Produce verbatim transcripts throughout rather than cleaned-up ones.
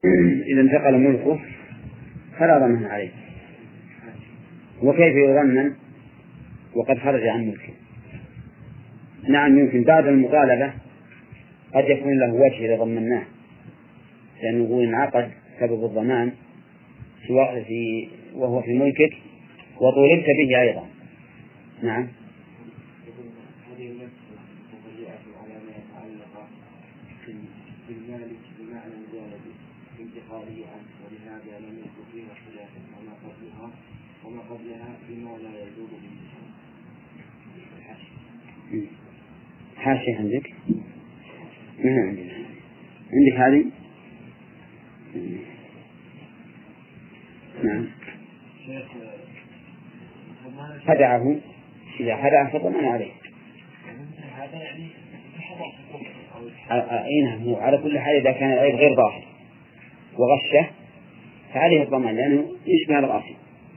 إذا انتقل ملكه فلا ضمان عليه. وكيف يضمن وقد خرج عن ملكه؟ نعم، يمكن بعد المطالبة قد يكون له وجه إذا ضمناه، لأنه يقول انعقد سبب الضمان سواء في وهو في ملكك وطولبت به أيضا. نعم. ولهذا لم يكن فيها خلاف وما قبلها وما قبلها بما لا يجوز بالنسبة. حاشية عندك؟ ما عندنا. عندك هذه؟ نعم. خدعه إذا خدعه فضمن عليه. هذا يعني أين هو على كل حال إذا كان العيب غير ظاهر وغشه فعليه الضمان لأنه يشبه الغاصب.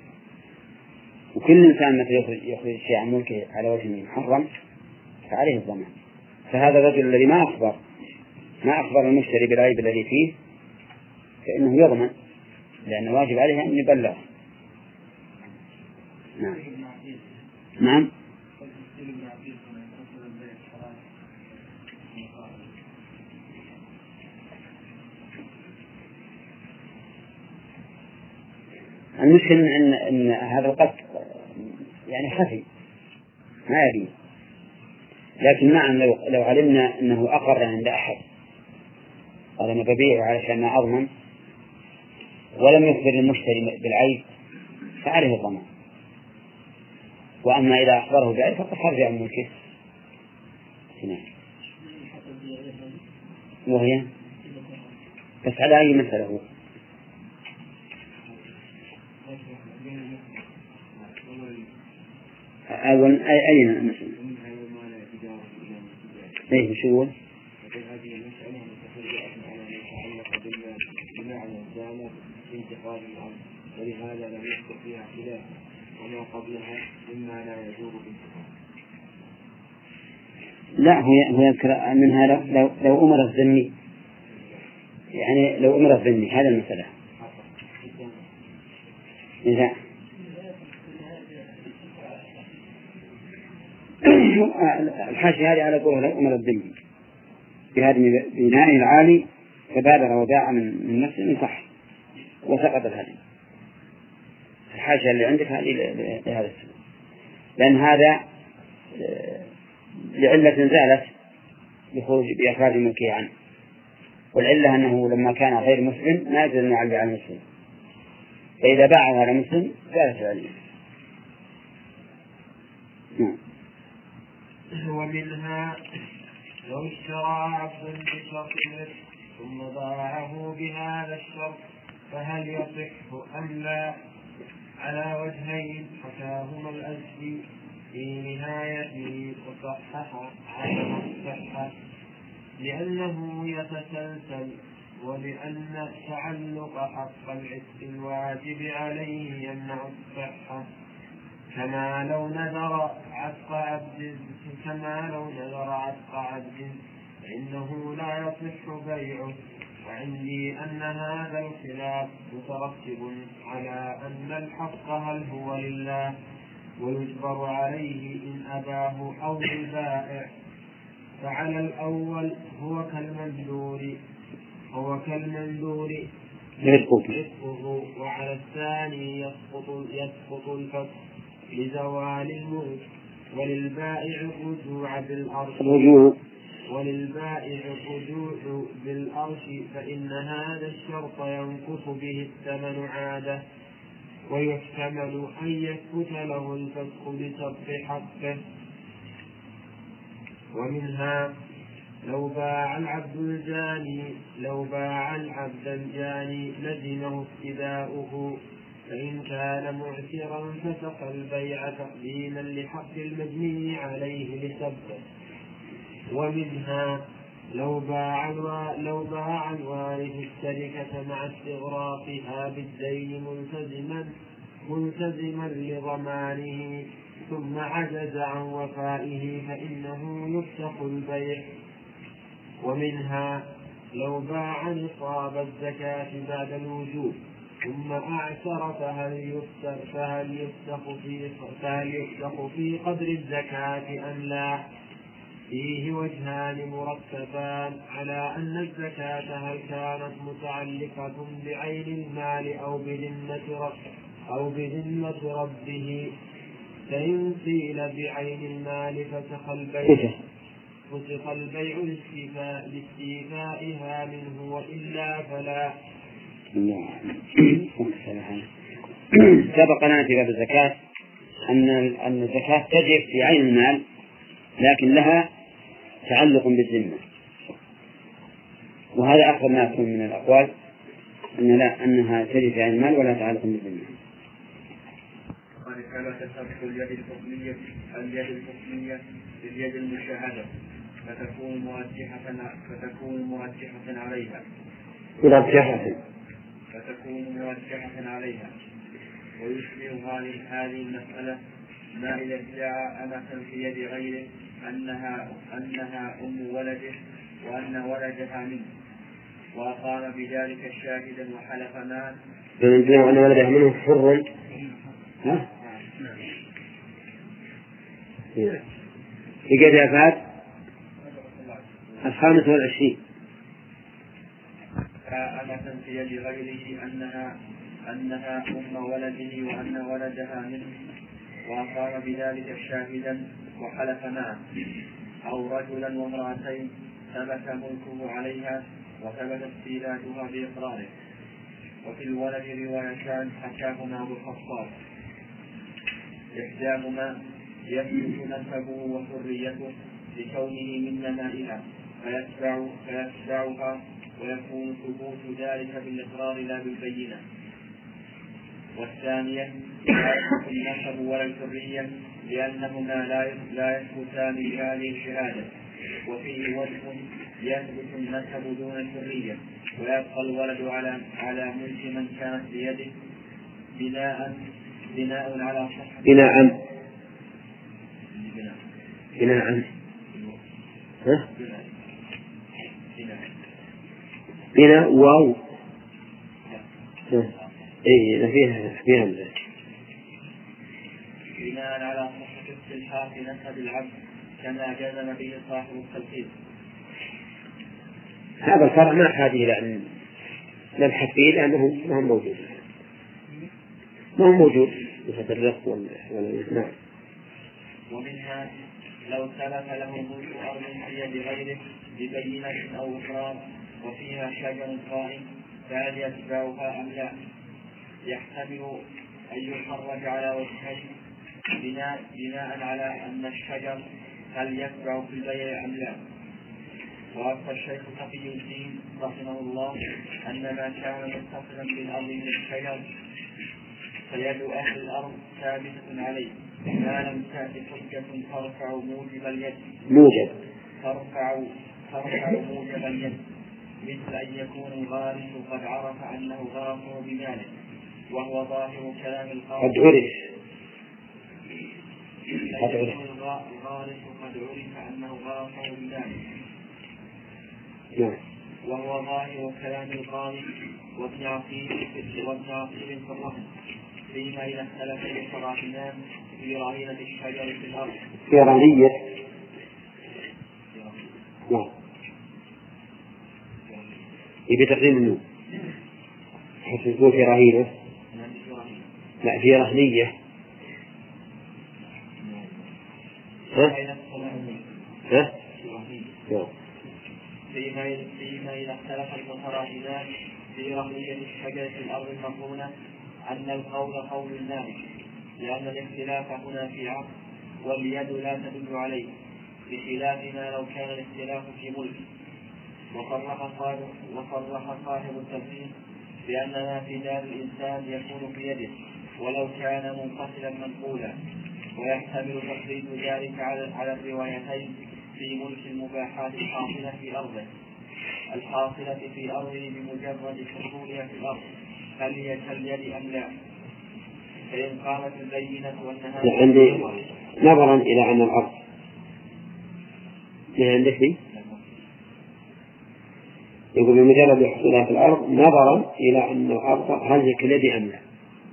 وكل إنسان متى يخرج يخرج شيء عن ملكه على وجه محرم فعليه الضمان. فهذا الرجل الذي ما أخبر ما أخبر المشتري بالعيب الذي فيه فإنه يضمن، لأن واجب عليه أن يبلغ. نعم. نعم. المشكلة أن أن هذا القصد يعني خفي ما يبين، لكن نعم لو لو علمنا أنه أقر عند أحد قال أنا ببيعه علشان ما أضمن ولم يخبر المشتري بالعيب فعليه الضمان. وأما إذا أخبره بالعيب فقد خرج عن ملكه. وهي بس على أي مسألة هو؟ أول أي أين مثلا؟ إيه شو؟ هذه المسألة متفرعة على ما يتعلق بمعنى الزانة في انتقال الأرض، ولهذا لم يذكر فيها خلاف وما قبلها مما لا يجوز بالانتقال. لا، هو هو يذكر منها لو لو, لو أمر الذمي، يعني لو أمر الذمي هذا المسألة. إذا الحاشية هذه على قوله لو أمر الذمي بهذا بناء العالي فبادر وداع من نفسه صح وسقط الهدم. الحاشية اللي عندك هذه لهذا السبب، لأن هذا لعلة زالت بخروج بإخراج ملكه عنه، والعلة أنه لما كان غير مسلم ما يجوز أن يعلي على المسلم، فإذا باعه على مسلم زالت العلة. نعم. ومنها لو اشترى عبدا بشرط ثم باعه بهذا الشرط فهل يصح أم لا؟ على وجهين حكاهما الأزدي في نهايته وصحح عدم الصحة لأنه يتسلسل، ولأن تعلق حق العتق الواجب عليه يمنع الصحة، كما لو نذر عتق عبد كما لو نذر عتق عبد فإنه لا يصح بيعه. وعندي أن هذا الخلاف مترتب على أن الحق هل هو لله ويجبر عليه إن أباه أو للبائع، فعلى الأول هو كالمندور هو كالمندور رفقه، وعلى الثاني يسقط يسقط الفسق لزوال الملك، وللبائع الرجوع بالأرش وللبائع الرجوع بالأرش فإن هذا الشرط ينقص به الثمن عادة، ويحتمل أن يثبت له الفسق بسبب حقه. ومنها لو باع العبد الجاني لو باع العبد الجاني لزمه ابتداؤه، فإن كان معسرا فسق البيع تقديما لحق المجني عليه لسبه. ومنها لو باع لو باع الوارث الشركة مع استغراقها بالدين ملتزما ملتزما لضمانه ثم عجز عن وفائه فإنه يفسخ البيع. ومنها لو باع نصاب الزكاة بعد الوجوب ثم أعسر فهل يفسخ فهل يفسخ في فهل يفسخ في قدر الزكاة أم لا؟ فيه وجهان مرتبان على أن الزكاة هل كانت متعلقة بعين المال أو بذمة رب أو بذمة ربه. فإن قيل بعين المال فسخ البيع فسخ البيع لاستيفائها منه، وإلا فلا. سبق لنا في باب الزكاة أن أن الزكاة تجب في عين المال لكن لها تعلق بالذمة، وهذا أكثر ما يكون من الأقوال أن لا أنها تجب في عين المال ولا تعلق بالذمة. قد ثبت سبق اليد الحكمية اليد الحكمية باليد المشاهدة فتكون مرجحة فتكون مرجحة عليها مرجحة فتكون مرجحة عليها ويشبه هذه هذه المسألة ما إذا ادعى أمة في يد غيره أنها أنها أم ولده وأن ولدها منه وأقام بذلك شاهدا وحلف مات. فنجزم أن ولدها منه حر. ها؟ في قد أفاد الخامس والعشرين. أمة في يد غيره أنها أنها أم ولده وأن ولدها منه وأقام بذلك شاهدا وحلف معه، أو رجلا وامرأتين ثبت ملكه عليها وثبت استيلادها بإقراره. وفي الولد روايتان حكاهما أبو الخطاب، إحداهما يثبت نسبه وحريته لكونه من نمائها فيتبع فيتبعها ويكون ثبوت ذلك بالإقرار لا بالبينة. والثانية لا يثبت النسب ولا الحرية لأنهما لا يثبتان بهذه الشهادة. وفيه وجه يثبت النسب دون الحرية ويبقى الولد على على ملك من كانت بيده بناء بناء على صحة بناء بناء ها بناء واو ايه فيها فيها بناء على صحة استلحاق نسب العبد كما جزم به صاحب التلخيص. هذا الفرع ما حاجة إلى أن نبحث فيه لأنه ما هو موجود ما هو موجود بهذا الرق والإسماع. ومنها لو ثبت له ملك أرض في يد غيره ببينة أو إقرار وفيها شجر قائم فهل يتبعها أم لا؟ يحتمل أن يخرج على وجهين بناء, بناء على أن الشجر هل يتبع في البيع أم لا. وأفتى الشيخ تقي الدين رحمه الله أن ما كان متصلا بالأرض من الشجر فيد أهل الأرض ثابتة عليه ما لم تأتي حجة ترفع موجب اليد موجب ترفع ترفع موجب اليد، مثل أن يكون الغارس قد عرف أنه غرفه بماله وهو ظاهر كلام القاضي قد عرف قد عرف الغارس قد عرف أنه غرفه بماله وهو ظاهر كلام القاضي وابن عقيل وابن عقيل في الرهن فيما إذا اختلف الفراحنان في رهينة الشجر في الأرض في رهنية نعم يبي تقديم النوم حسبوا في رهينة لا في رهنية ها ها فيما فيما إذا اختلف المتراهنان في رهنية الشجرة في الأرض المرهونة أن القول قول المالك لأن الاختلاف هنا في عقد واليد لا تدل عليه بخلاف ما لو كان الاختلاف في ملك. وصرح صاحب وصرح صاحب التلخيص بأن ما في دار الإنسان يكون في يده ولو كان منفصلا منقولا، ويحتمل تقليد ذلك على الروايتين في ملك المباحات الحاصلة في أرضه الحاصلة في أرضه بمجرد حصولها في الأرض هل هي كاليد أم لا. فإن قامت البينة أنها عندي نظرا إلى أن الأرض ما عندك لي يقول بمجرد حصولها في الأرض نظرا إلى أن الأرض هل هي كاليد أم لا،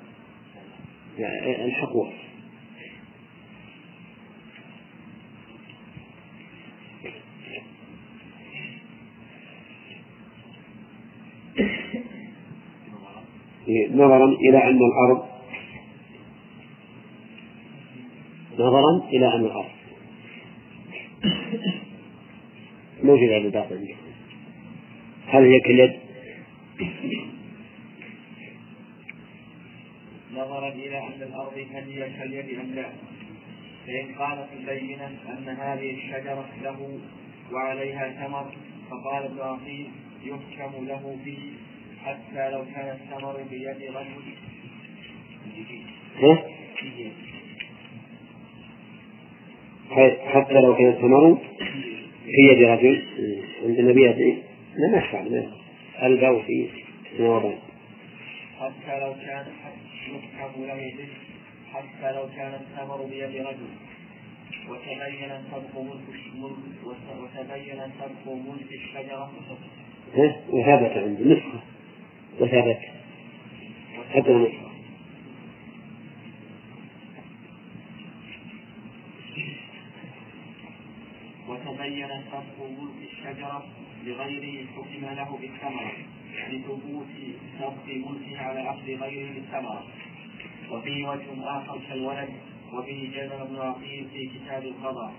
يعني الحقوق. نظرا إلى أن الأرض نظرا إلى أن الأرض موجود على الباطن، هل هي كاليد؟ نظرا إلى أن الأرض هل هي كاليد أم لا، فإن قالت البينة أن هذه الشجرة له وعليها ثمر، فقال إبراهيم يحكم له به حتى لو كان الثمر بيد رجل. حتى لو كان الثمر في يد رجل عند النبي لا ما يفعل البو في نوبان. حتى لو كان يحكم له به حتى لو كان الثمر بيد رجل، وتبين سبق ملك وتبين سبق ملك الشجرة وثبت عند نسخة وثبت حتى نسخة. وتبين سبق ملك الشجرة لغيره حكم له بالثمرة لثبوت سبق ملكه على أخذ غيره بالثمرة. وفي وجه آخر كالولد، وبه جزم ابن عقيل في كتاب القضاء.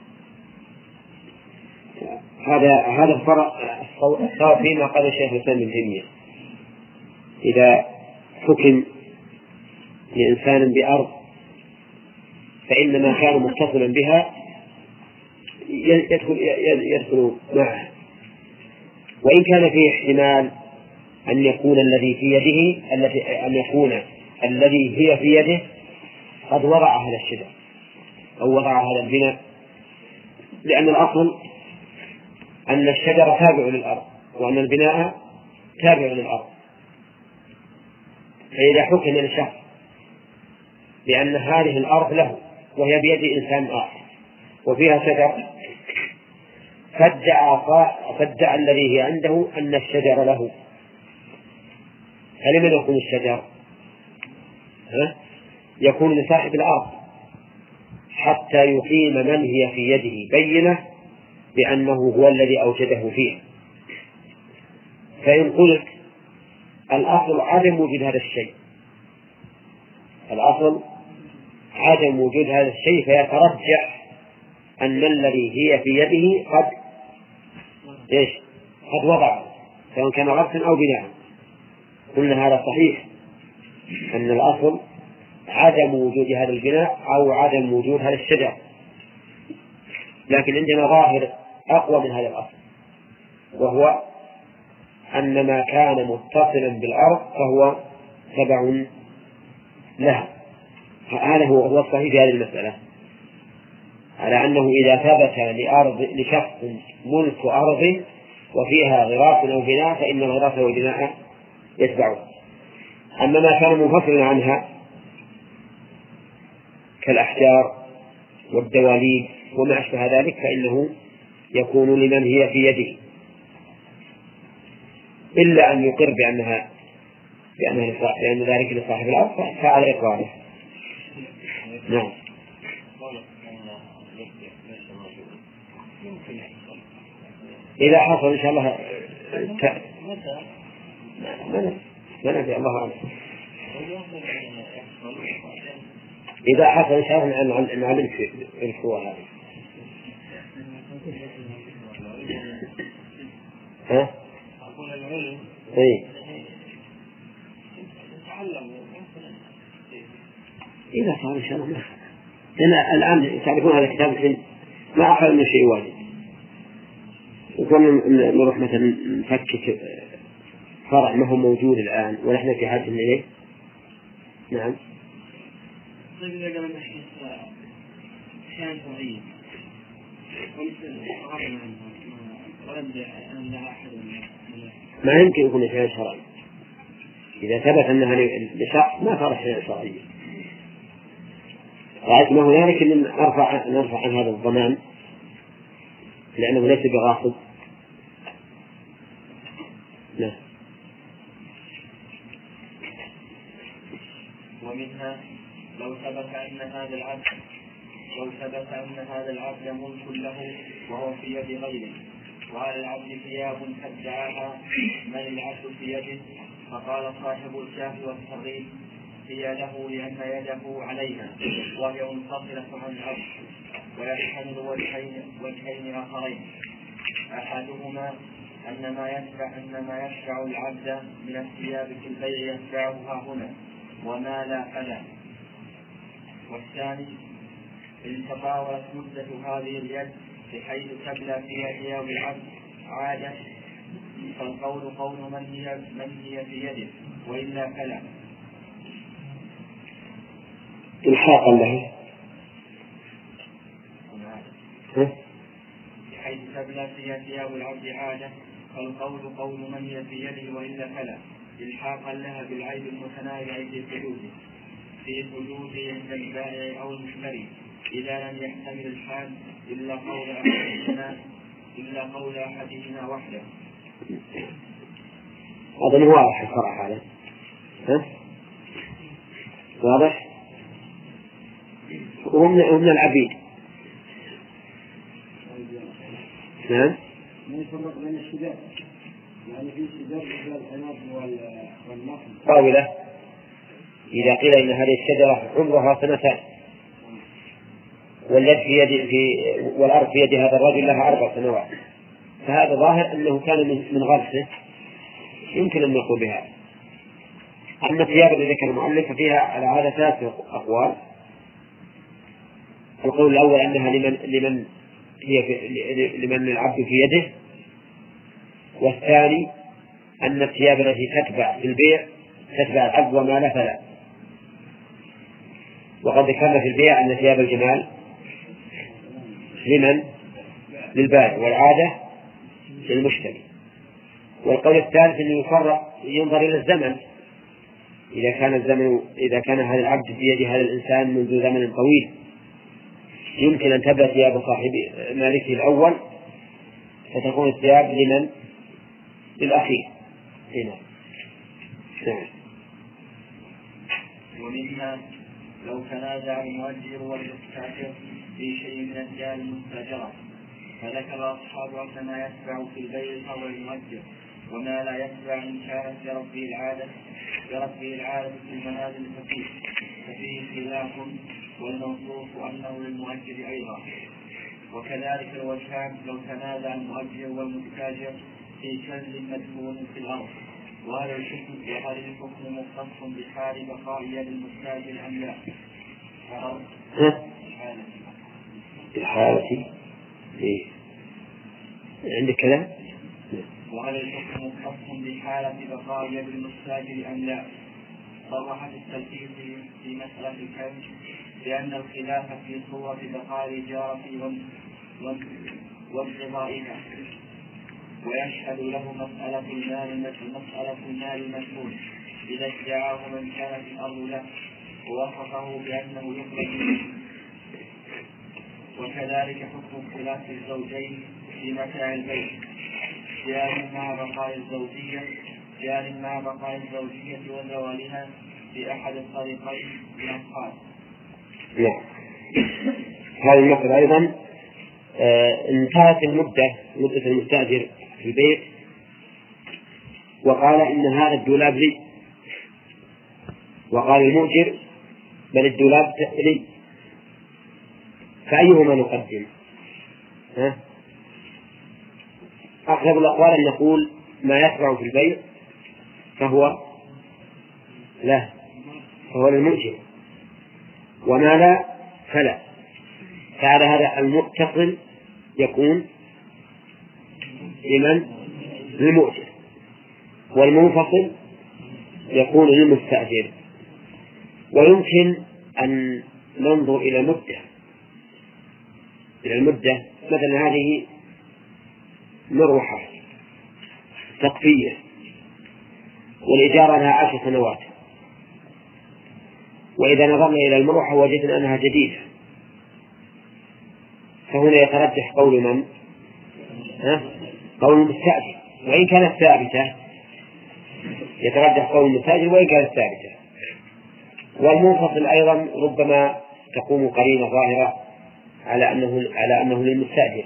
هذا هذا الفرق صار فيما قال الشيخ الإسلام ابن تيمية. إذا حكم لإنسان بأرض فإن ما كان متصلا بها يدخل يدخل معه، وإن كان فيه احتمال أن يكون الذي في يده التي أن يكون الذي هي في يده قد وضع هذا الشجر أو وضع هذا البناء، لأن الأصل أن الشجر تابع للأرض وأن البناء تابع للأرض. فإذا حكم للشخص بأن هذه الأرض له وهي بيد إنسان آخر وفيها شجر، فادعى فادعى الذي هي عنده أن الشجر له، فلمن يكون الشجر؟ ها؟ يكون لصاحب الأرض حتى يقيم من هي في يده بينة بأنه هو الذي أوجده فيه. فإن قلت الأصل عدم وجود هذا الشيء، الأصل عدم وجود هذا الشيء، فيترجح أن الذي هي في يده قد إيش قد وضعه سواء كان غرسا أو بناء. قلنا هذا صحيح أن الأصل عدم وجود هذا البناء أو عدم وجود هذا الشجر، لكن عندنا ظاهر أقوى من هذا الأصل، وهو أن ما كان متصلا بالأرض فهو تبع لها. هذا هو الصحيح في هذه المسألة، على أنه إذا ثبت لأرض لشخص ملك أرض وفيها غراس أو بناء فإن الغراس والبناء يتبعه. أما ما كان منفصلا عنها كالأحجار والدواليب وما أشبه ذلك فإنه يكون لمن هي في يده، إلا أن يقر بأنها بأن ذلك لصاحب الأرض فعلى إقراره. نعم. إذا حصل إن شاء الله ت... ما نبي الله أعلم. إذا حصل إن شاء الله نعلم في الفواه هذه. ها؟ إيه. إذا صار إن شاء الله ما لأن الآن تعرفون هذا الكتاب الحين ما أخذ من شيء واجد، وكنا نروح مثلا نفكك فرع ما هو موجود الآن ونحن في حاجة إليه. نعم. طيب إذا قال نحن أحيان شرعية ما يمكن يكون أحيان شرعي، إذا ثبت أنها لشخص ما صار أحيان شرعية. رأيت ما هنالك أن نرفع نرفع عن هذا الضمان لأنه ليس بغاصب، نعم. ومنها لو ثبت أن هذا العبد لو ثبت أن هذا العبد ملك له وهو في يد غيره، وعلى العبد ثياب فادعاها من العبد في يده، فقال صاحب الكهف والصغير هي له لأن يده عليها وهي منفصلة عن العبد، ويحتمل وجهين وجهين آخرين: أحدهما أن ما يتبع أن ما يتبع العبد من الثياب في البيع يتبعها هنا وما لا فلا، والثاني إن تطاولت مدة هذه اليد بحيث تبلى فيها ثياب العبد عادة، فالقول قول من هي من هي في يده وإلا فلا. إلحاقا له بحيث تبلى فيها ثياب العبد عادة، فالقول قول من هي في يده وإلا فلا، إلحاقا لها بالعيب المتنازع في حدوده في حدوده عند البائع أو المشتري، إذا لم يحتمل الحال إلا قول أحدهما إلا قول أحدهما وحده. أظن واضح الفرع هذا. ها؟ واضح؟ ومن العبيد. نعم. ما يفرق بين الشجار، يعني في شجار مثل العنب والنخل. طاولة إذا قيل إن هذه الشجرة عمرها سنتان واليد في يد في والأرض في يد هذا الرجل لها أربع سنوات، فهذا ظاهر أنه كان من غرسه، يمكن أن نقول بهذا. أما الثياب التي ذكر المؤلف فيها على هذا ثلاث أقوال. القول الأول أنها لمن لمن هي في لمن العبد في يده، والثاني أن الثياب التي تتبع في البيع تتبع العبد وما لا فلا. وقد ذكرنا في البيع أن ثياب الجمال لمن؟ للبائع، والعادة للمشتري. والقول الثالث أنه يفرق ينظر إلى الزمن، إذا كان الزمن إذا كان هذا العبد في يد هذا الإنسان منذ زمن طويل يمكن أن تبلى ثياب صاحب مالكه الأول، فتكون الثياب لمن؟ للأخير. هنا. نعم. ومنها لو تنازع المؤجر والمستأجر في شيء من الثياب المستأجرة، فذكر أصحاب أن ما يتبع في البيع فهو المؤجر، وما لا يتبع إن كانت بربه العادة بربه العادة في المنازل ففيه ففيه خلاف، والمنصوص أنه للمؤجر أيضا. وكذلك الوجهان لو تنازع المؤجر والمستأجر في كلب مدفون في الأرض، وهل الحكم وهل الحكم مختص بحال بقاء يد المستأجر أم لا؟ الحالة إيه؟ عندك كلام؟ وهل الحكم مختص بحالة بقاء يد المستأجر أم لا؟ صرح التلفيظ في مسألة الكلب لأن الخلاف في صورة بقاء الإجارة وانقضائها، ويشهد له مسألة المال مسألة المال المدفون إذا ادعاه من كانت الأرض له ووصفه بأنه يخرج منه. وكذلك حكم خلاف الزوجين في متاع البيت، جار مع بقاء الزوجية جار مع بقاء الزوجية وزوالها في أحد الطريقين من الأصحاب. نعم. هذا المثل أيضا آه انتهت المدة مدة المستأجر في البيت وقال إن هذا الدولاب لي، وقال المؤجر بل الدولاب لي، فأيهما نقدم؟ ها؟ أقرب الأقوال أن نقول ما يتبع في البيع فهو لا فهو للمؤجر، وما لا فلا. فعلى هذا المتصل يكون لمن؟ للمؤجر، والمنفصل يكون للمستأجر. ويمكن أن ننظر إلى مدة إلى المدة مثلا هذه مروحة سقفية والإجارة لها عشر سنوات، وإذا نظرنا إلى المروحة وجدنا أنها جديدة، فهنا يترجح قول من؟ ها؟ قول المستأجر، وإن كانت ثابتة يترجح قول المستأجر وإن كانت ثابتة. والمنفصل أيضا ربما تقوم قرينة ظاهرة على أنه على أنه للمستأجر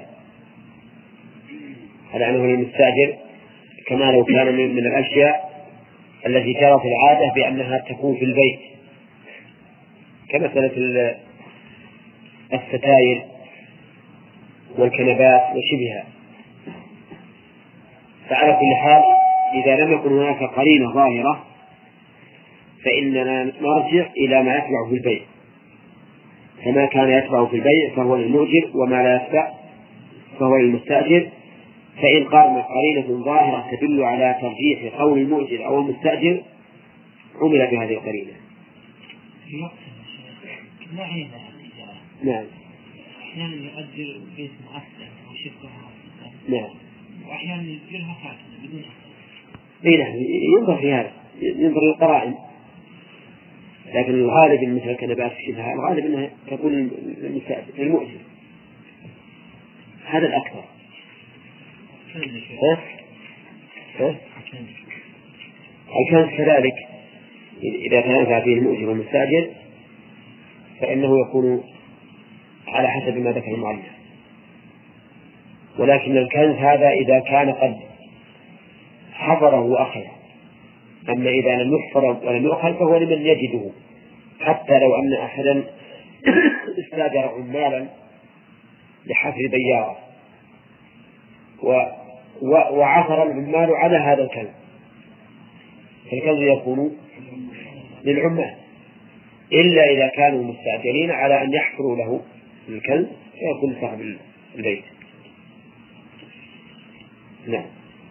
على أنه للمستأجر كما لو كان من الأشياء التي جرت العادة بأنها تكون في البيت كمثلة الستائر والكنبات وشبهها. فعلى كل حال إذا لم يكن هناك قرينة ظاهرة فإننا نرجع إلى ما يتبع في البيع، فما كان يتبع في البيع فهو للمؤجر وما لا يتبع فهو للمستأجر. فإن قارن قرينة ظاهرة تدل على ترجيح قول المؤجر أو المستأجر عمل بهذه القرينة. نعم. أحيانا يؤجر بيت مؤثر أو شبه مؤثر. نعم. وأحيانا يؤجرها فاسدة بدون أثر. إيه نعم، ينظر في هذا، ينظر للقرائن، لكن الغالب إن مثل الكنبات شبهها الغالب أنها تكون للمؤجر، هذا الأكثر. ها؟ ها؟ الكنز كذلك إذا تنازع فيه المؤجر والمستأجر فإنه يكون على حسب ما ذكر المؤلف، ولكن الكنز هذا إذا كان قد حضره وأخذه، أما إذا لم يحفر ولم يؤخذ فهو لمن يجده، حتى لو أن أحدا استاجر عمالا لحفر بيارة وعثر العمال على هذا الكنز فالكنز يكون للعمال، إلا إذا كانوا مستأجرين على أن يحفروا له الكنز فيكون صاحب البيت. نعم.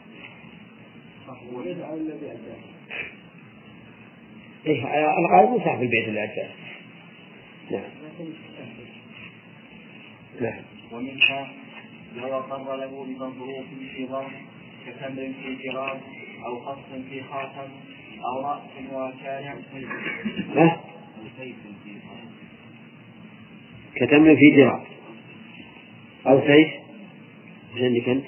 إيه الغالب صاحب البيت اللي أجاه. نعم. نعم. ومنها لو أقر له بمظروف في ظرف كتمر في جراب أو قص في خاتم أو رأس وكان كتمر في جراب أو سيف عندك أنت؟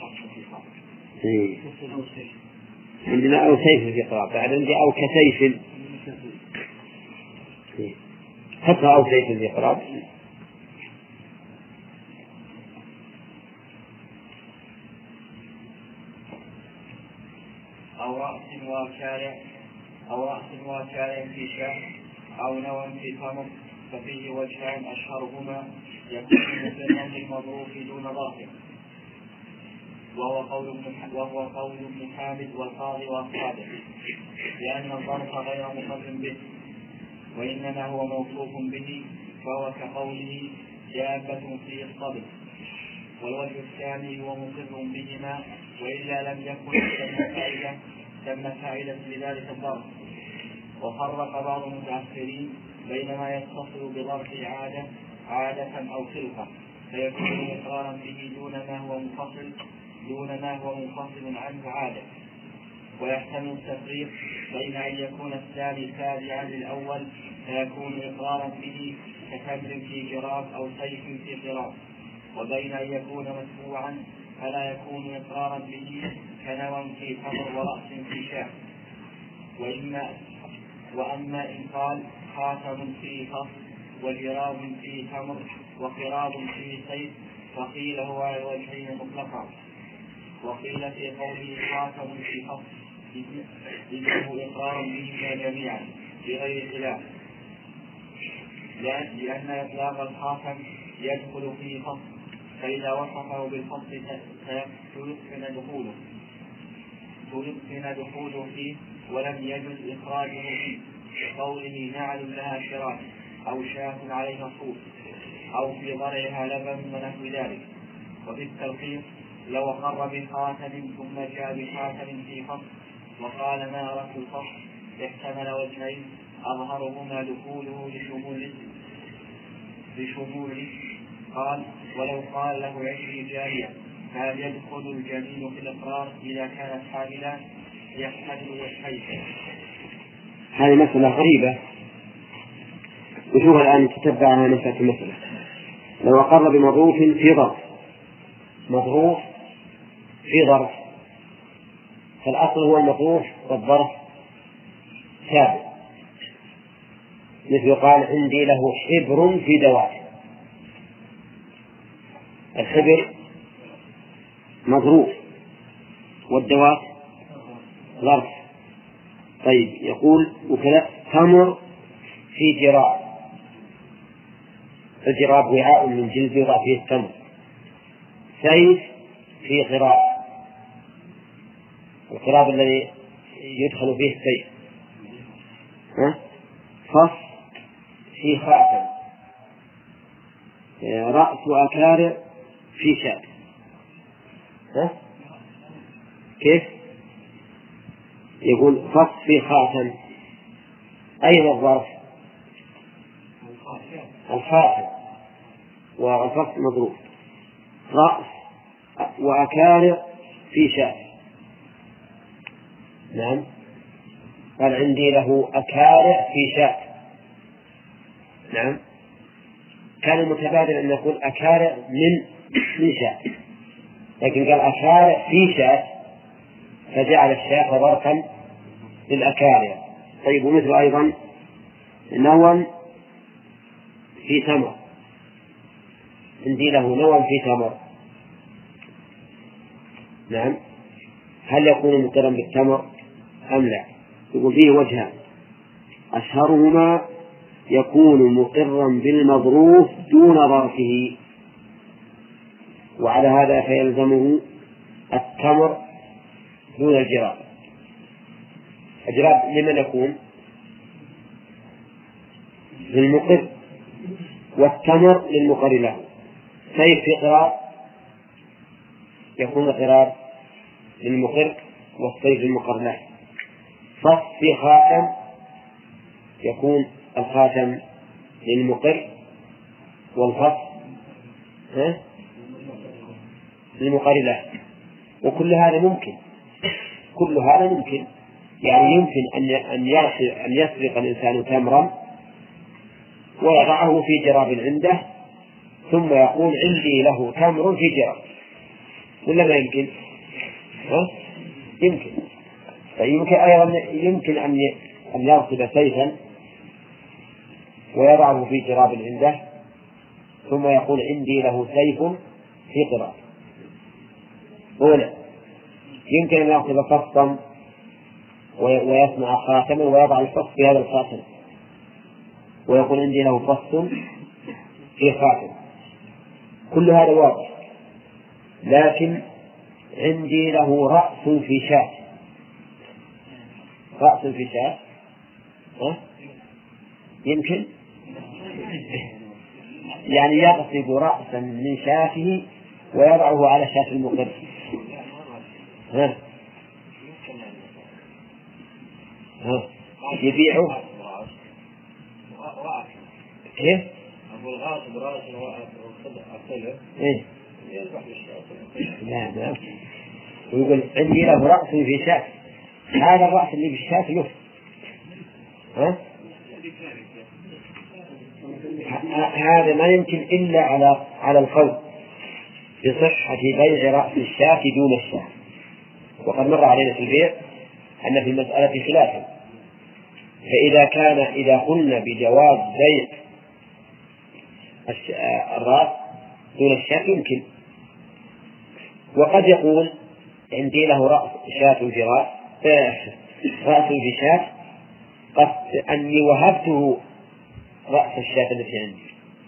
إيه. عندنا أو سيف في قراب، بعد عندي أو كسيف حتى أو سيف في قراب. أو رأس وكالع أو رأس وكالع في شاة أو نوى في تمر، ففيه وجهان أشهرهما يكون مثل الأمر المظروف دون ظاهر، وهو قول ابن وهو قول ابن حامد والقاضي وأصحابه، لأن الظرف غير مقر به وإنما هو موصوف به، فهو كقوله دابة في الصبر. والوجه الثاني هو مقر بهما وإلا لم يكن تم فائدة تم فائدة لذلك الظرف. وفرق بعض المتأخرين بين ما يتصل بظرف عادة عادة أو خلقة فيكون إقرارا به دون ما هو منفصل دون ما هو منفصل عنه عادة، ويحتمل التفريق بين أن يكون الثاني تابعا للأول فيكون إقرارا به كتمر في جراب أو سيف في قراب، وبين أن يكون متبوعا فلا يكون إقرارا به كنوى في تمر ورأس في شاة. وإما وأما إن قال خاتم في فصل وجراب في تمر وقراب في سيف فقيل هو على الوجهين مطلقا، وقيل في قوله خاتم في فصل إنه إقرار بهما جميعا بغير خلاف، لأن إطلاق الخاتم يدخل في فصل، فإذا وصفه بالفصل تيمكن دخوله تيمكن دخوله فيه ولم يجوز إخراجه فيه، كقوله نعل لها شراك أو شاة عليها صوف أو في ضرعها لبن ونحو ذلك. وفي التلخيص لو أقر بخاتم ثم جاء بخاتم في فصل وقال ما أردت الفصل احتمل وجهين أظهرهما دخوله لشموله لشموله قال ولو قال له عشري جارية هل يدخل الجنين في الإقرار إذا كانت حاملا يحتمل وجهين. هذه مسألة غريبة، وشوف الآن تتبع على مسألة المسألة. لو أقر بمظروف في ظرف مظروف في ظرف فالأصل هو المطروح والظرف ثابت، مثل قال عندي له حبر في دوات، الحبر مظروف والدوات ظرف. طيب يقول وكذا تمر في جراب، الجراب وعاء من جلد يوضع فيه التمر. سيف في غراب، الغراب الذي يدخل فيه السيف. فص في خاتم، رأس وأكارع في شاة. كيف؟ يقول فص في خاتم، أين الظرف؟ الخاتم والفص مضروب. رأس وأكارع في شاة. نعم، قال عندي له أكارع في شاة. نعم، كان المتبادل أن نقول أكارع من من شاة، لكن قال أكارع في شاة فجعل الشاة ظرفا للأكارع. طيب ومثل أيضا نوى في تمر، عندي له نوى في تمر. نعم، هل يكون مقرا بالتمر أم لا؟ يقول فيه وجهان، أشهرهما يكون مقرا بالمظروف دون ظرفه، وعلى هذا فيلزمه التمر دون الجراب. الجراب لمن يكون؟ للمقر، والتمر للمقر له. سيف في قرار يكون قرار للمقر والسيف للمقر له. فص في خاتم يكون الخاتم للمقر والفص للمقر له. وكل هذا ممكن، كل هذا ممكن، يعني يمكن أن أن يسرق الإنسان تمرا ويضعه في جراب عنده ثم يقول عندي له تمر في جراب، ولا ما يمكن؟ ها؟ يمكن. فيمكن أيضا يمكن أن أن يغصب سيفا ويضعه في جراب عنده ثم يقول عندي له سيف في قراب. ولا يمكن أن يغصب فصا ويصنع خاتما ويضع الفص في هذا الخاتم ويقول عندي له فص في خاتم. كل هذا واضح. لكن عندي له رأس في شاة، رأس في شاة ها؟ يمكن يعني يغصب رأسا من شاته ويضعه على شاة المقر. ها؟ ها؟ يبيعه كيف؟ أقول غاصب رأس وأقتله إيه؟ لا لا، ويقول عندي له رأس في شاة، هذا الرأس اللي في الشاة له. ها؟ هذا ما يمكن إلا على على القول بصحة بيع رأس الشاة دون الشاة. وقد مر علينا في البيع أن في المسألة خلافا، فإذا كان إذا قلنا بجواز بيع الرأس دون الشاة يمكن. وقد يقول عندي له رأس شاة في رأس رأس في شاة، قد أني وهبته رأس الشاة التي عندي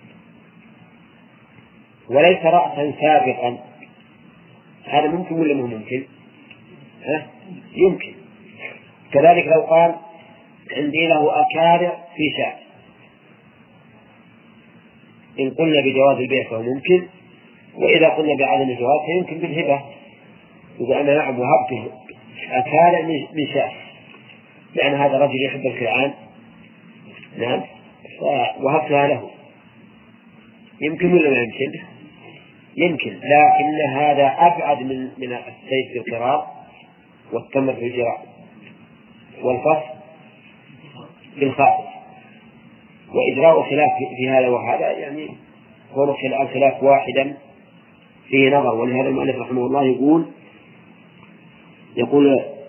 وليس رأسا سابقا. هذا ممكن ولا مو ممكن؟ ها؟ يمكن. كذلك لو قال عندي له أكارع في شاة، إن قلنا بجواز البيع فهو ممكن، وإذا قلنا بعدم الجواز فيمكن بالهبة. يقول أنا نعم وهبته أكارع من شاة، لأن هذا رجل يحب الكرعان، نعم، وهبتها له. يمكن ولا ما يمكن؟ يمكن، لكن هذا أبعد من من السيف في القرار والتمر في الجراب والفص في الخاتم. وإجراء خلاف في هذا وهذا يعني هو الخلاف واحدا فيه نظر. ولهذا المؤلف رحمه الله يقول يقول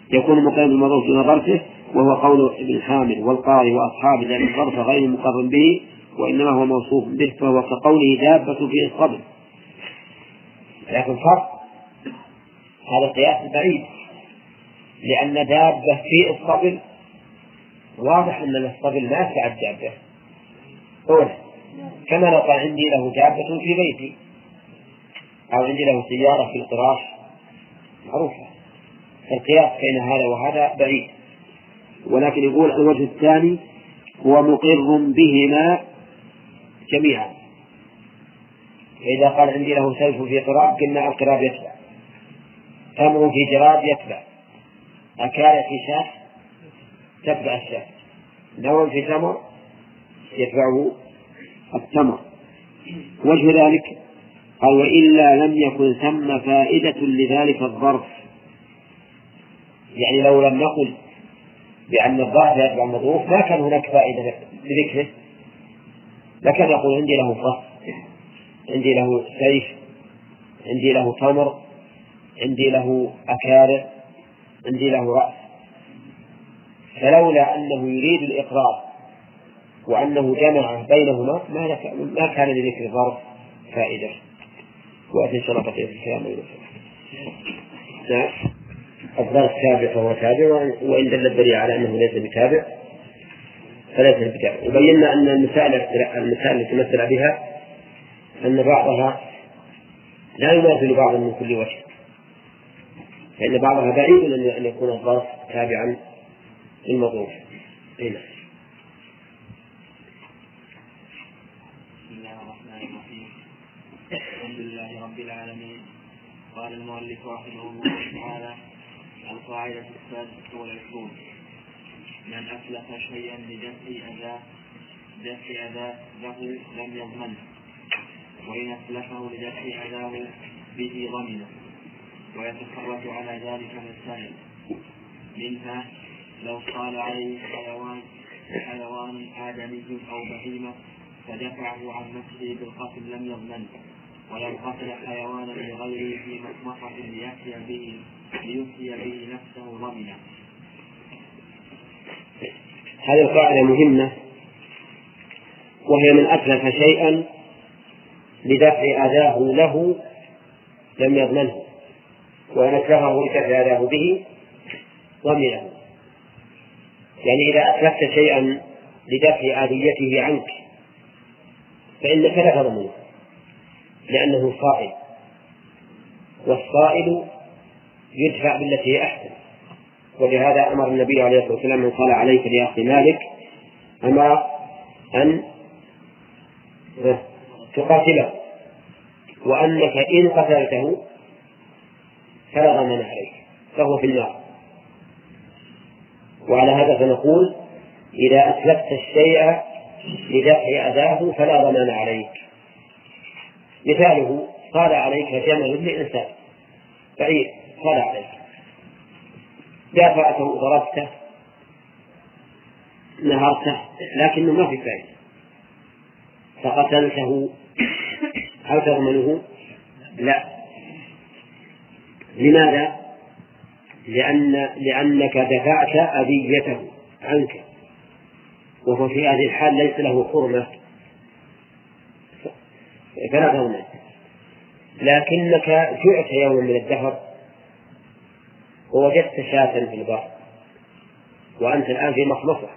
يكون مقيدا بالمظروف دون ظرفه، وهو قول ابن حامد والقاري وأصحابه لأن الظرف غير مقرن به وإنما هو موصوف به، فهو كقوله دابة في الصبر. لكن فرق هذا القياس بعيد، لأن دابة في الصبر واضح أن الصبر ما يسعى الدابة أولا، كما لو قال عندي له دابة في بيتي أو عندي له سيارة في القراش معروفة، القياس بين هذا وهذا بعيد. ولكن يقول الوجه الثاني هو مقر بهما جميعا، فإذا قال عندي له سيف في قراب قلنا القراب يتبع، تمر في جراب يتبع، أكال في شاة تتبع الشاة، نوم في تمر يتبعه التمر. وجه ذلك قال وإلا لم يكن ثم فائدة لذلك الظرف، يعني لو لم نقل بأن الظرف يتبع المظروف ما كان هناك فائدة لذكره، لكن يقول عندي له فصل، عندي له سيف، عندي له تمر، عندي له أكارع، عندي له رأس. فلولا أنه يريد الإقرار وأنه جمع بينهما ما كان لذكر الظرف فائدة. وأتي شرطة في الكلام نعم. الظرف تابع فهو تابع، وإن دل الدليل على أنه ليس بتابع فليس بتابع. وبينا أن المسائل المسائل التي تمثل بها أن بعضها لا يماثل بعضا من كل وجه، فإن بعضها بعيد أن يكون الظرف تابعا للمظروف. هنا بسم الله الرحمن الرحيم، الحمد لله رب العالمين. قال المؤلف رحمه الله تعالى: القاعدة السادسة والعشرون: من أسلف شيئا لدفع أذاه دفع أذاه له لم يضمنه، وإن أسلفه لدفع أذاه به ضمنه. ويتخرج على ذلك مسائل، منها لو قال عليه حيوان حيوان آدمي أو بهيمة فدفعه عن نفسه بالقتل لم يضمنه، ولو قتل حيوانا لغيره في مصمصة ليحيى به ليحيي به نفسه ضمنه. هذه القاعدة مهمة، وهي من أتلف شيئا لدفع أذاه له لم يضمنه، وإن أتلفه لدفع أذاه به ضمنه. يعني إذا أتلفت شيئا لدفع آذيته عنك فإنك لا تضمنه، لأنه صائل، والصائل يدفع بالتي هي أحسن. ولهذا أمر النبي عليه الصلاة والسلام من قال عليك لأخذ مالك أمر أن تقاتله، وأنك إن قتلته فلا ضمان عليك فهو في النار. وعلى هذا فنقول إذا أتلفت الشيء لدفع أذاه فلا ضمان عليك. مثاله: قال عليك جمل لإنسان بعيد، قال عليك دافعته ضربته نهرته لكنه ما في فائدة فقتلته، هل تضمنه؟ لا. لماذا؟ لأن لأنك دفعت أذيته عنك، وهو في هذه الحال ليس له حرمة فلا تضمن. لكنك جعت يوما من الدهر ووجدت شاة في البحر وأنت الآن في مخمصة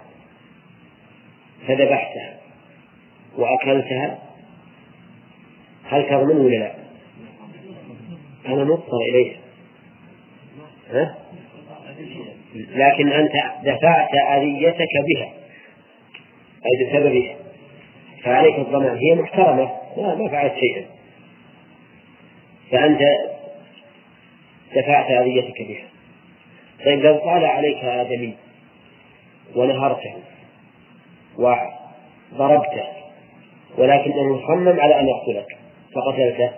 فذبحتها وأكلتها، هل تضمنه ولا لا؟ أنا مضطر إليها، ها؟ لكن أنت دفعت أذيتك بها أي بسببها فعليك الضمان، هي محترمة لا ما فعلت شيئا، فأنت دفعت أذيتك بها. طيب لو قال عليك آدمي ونهرته وضربته ولكنه صمم على أن يقتلك فقتلته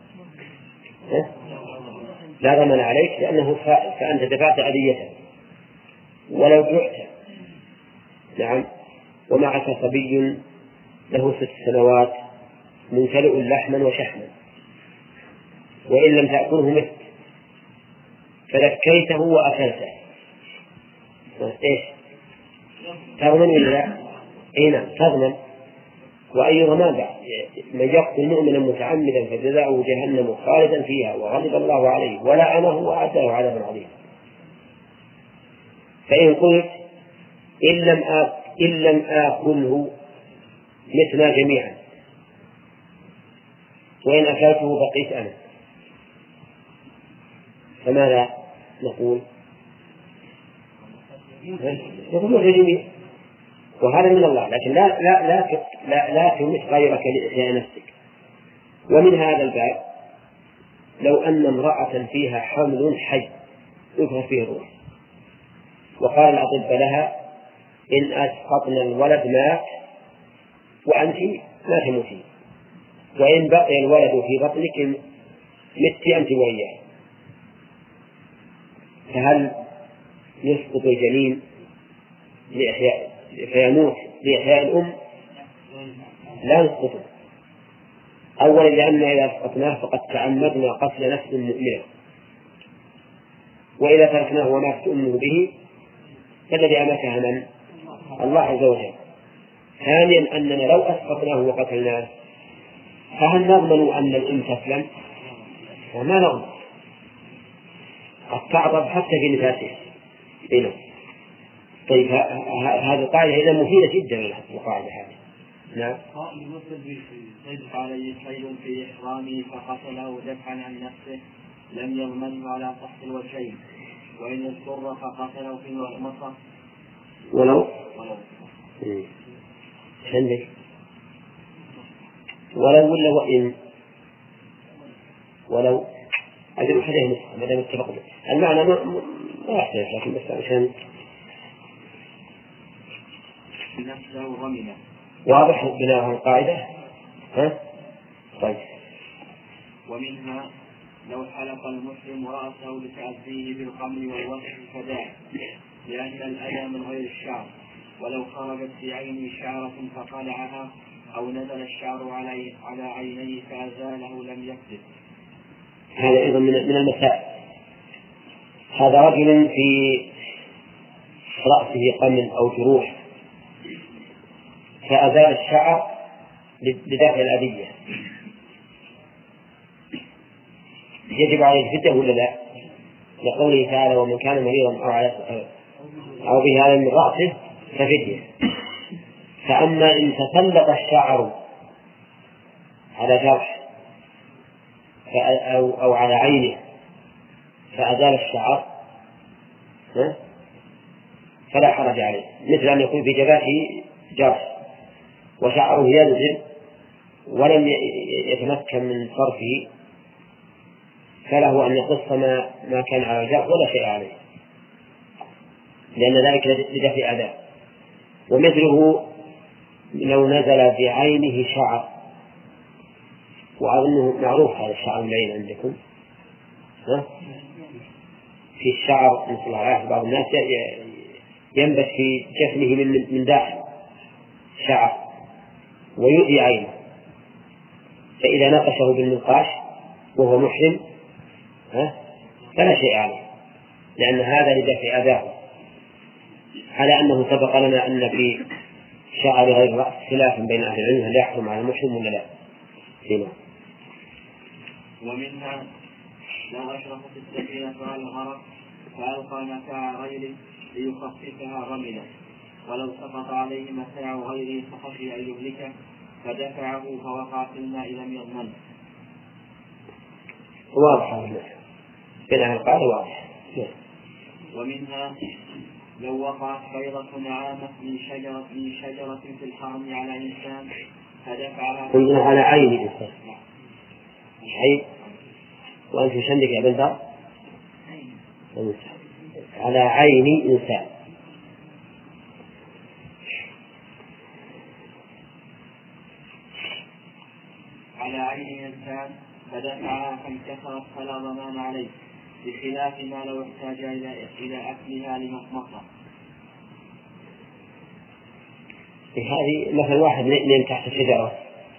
لا ضمان عليك لأنه فائل، فأنت دفعت أذيته. ولو جعت نعم ومعك صبي له ست سنوات ممتلئ لحما وشحما وإن لم تأكله مت فذكيته وأكلته إيش؟ تضمن ولا لا؟ إيه نعم تضمن. وأي ضمان بعد؟ من يقتل مؤمنا متعمدا فجزاؤه جهنم خالدا فيها وغضب الله عليه ولعنه وأعد له عذابا عظيما. فإن قلت إن لم آكل إن لم آكله مثلنا جميعا وإن أكلته بقيت أنا، فماذا نقول؟ نقول الجميع، وهذا من الله، لكن لا لا لا لا, لا تمت غيرك لنفسك. ومن هذا الباب لو أن امرأة فيها حمل حي يظهر فيه الروح، وقال الأطباء لها إن أسقطنا الولد مات وأنت ما تموتين، وإن بقي الولد في بطنك مت أنت وإياه، فهل يسقط الجنين لإحياء فيموت لإحياء الأم؟ لا يسقطه. أولا لأننا إذا أسقطناه فقد تعمدنا قتل نفس مؤمنة، وإذا تركناه وماتت أمه به فالذي أماتها من؟ الله عز وجل. ثانيا أننا لو أسقطناه وقتلناه فهل نضمن أن الأم تسلم؟ وما نضمن، قد تعرض حتى في نفاسه. إيه. طيب هذه القاعدة إذا مفيدة جدا القاعدة هذه. نعم. قائل مثل صدق عليه خيل في إحرامه فقتله دفعا عن نفسه لم يضمنه على صح الوجهين، وإن اضطر فقتله في المصر ولو ولو عندك ولو ولا وإن ولو أجل حديه نسخة ما دام اتفقنا المعنى ما ما يحتاج، لكن بس عشان نفسه رمنا. واضح بناء على القاعدة. ها؟ طيب. ومنها لو حلق المسلم رأسه لتأذيه بالخمر والوصف فداه، لأن الأذى من غير الشعر، ولو خرجت في عينه شعرة فقلعها أو نزل الشعر على على عينيه فأزاله لم يكذب. هذا أيضا من من المسائل. هذا رجل في رأسه قمل أو جروح فأزال الشعر لدفع الأذية، يجب عليه الفدية ولا لا؟ لقوله تعالى ومن كان مريضا أو على أو به هذا من رأسه ففدية. فأما إن تسلط الشعر على جرح أو أو على عينه فأزال الشعر فلا حرج عليه، مثل أن يكون في جبهته جرح وشعره ينزل ولم يتمكن من صرفه، فله أن يقص ما ما كان على الجرح ولا شيء عليه، لأن ذلك لدفع أذى. ومثله لو نزل في عينه شعر، وأظنه معروف هذا الشعر المبين عندكم، ها؟ في الشعر مثل الله بعض الناس ينبت في جفنه من من داخل شعر ويؤذي عينه، فإذا نقشه بالمنقاش وهو محرم ها فلا شيء عليه، لأن هذا لدفع أذاه، على أنه سبق لنا أن في شعر غير رأس خلاف بين أهل العلم هل يحرم على المحرم ولا لا. هنا. ومنها لو أشرفت السفينة على الغرق فألقى متاع غيره ليخففها رملا، ولو سقط عليه متاع غيره فخشي أن يهلكه فدفعه فوقع في الماء لم يضمنه. واضح هذا بين القاعدة واضح. ومنها لو وقعت بيضة نعامة من شجرة من شجرة في الحرم على إنسان فدفعها قلنا على عين إنسان عين، وأنت وش عندك يا بندر؟ على عين إنسان. على عين إنسان فدفعها فانكسرت فلا ضمان عليه، بخلاف ما لو احتاج إلى إلى أكلها لمخمصة. هذه مثل واحد نام تحت شجرة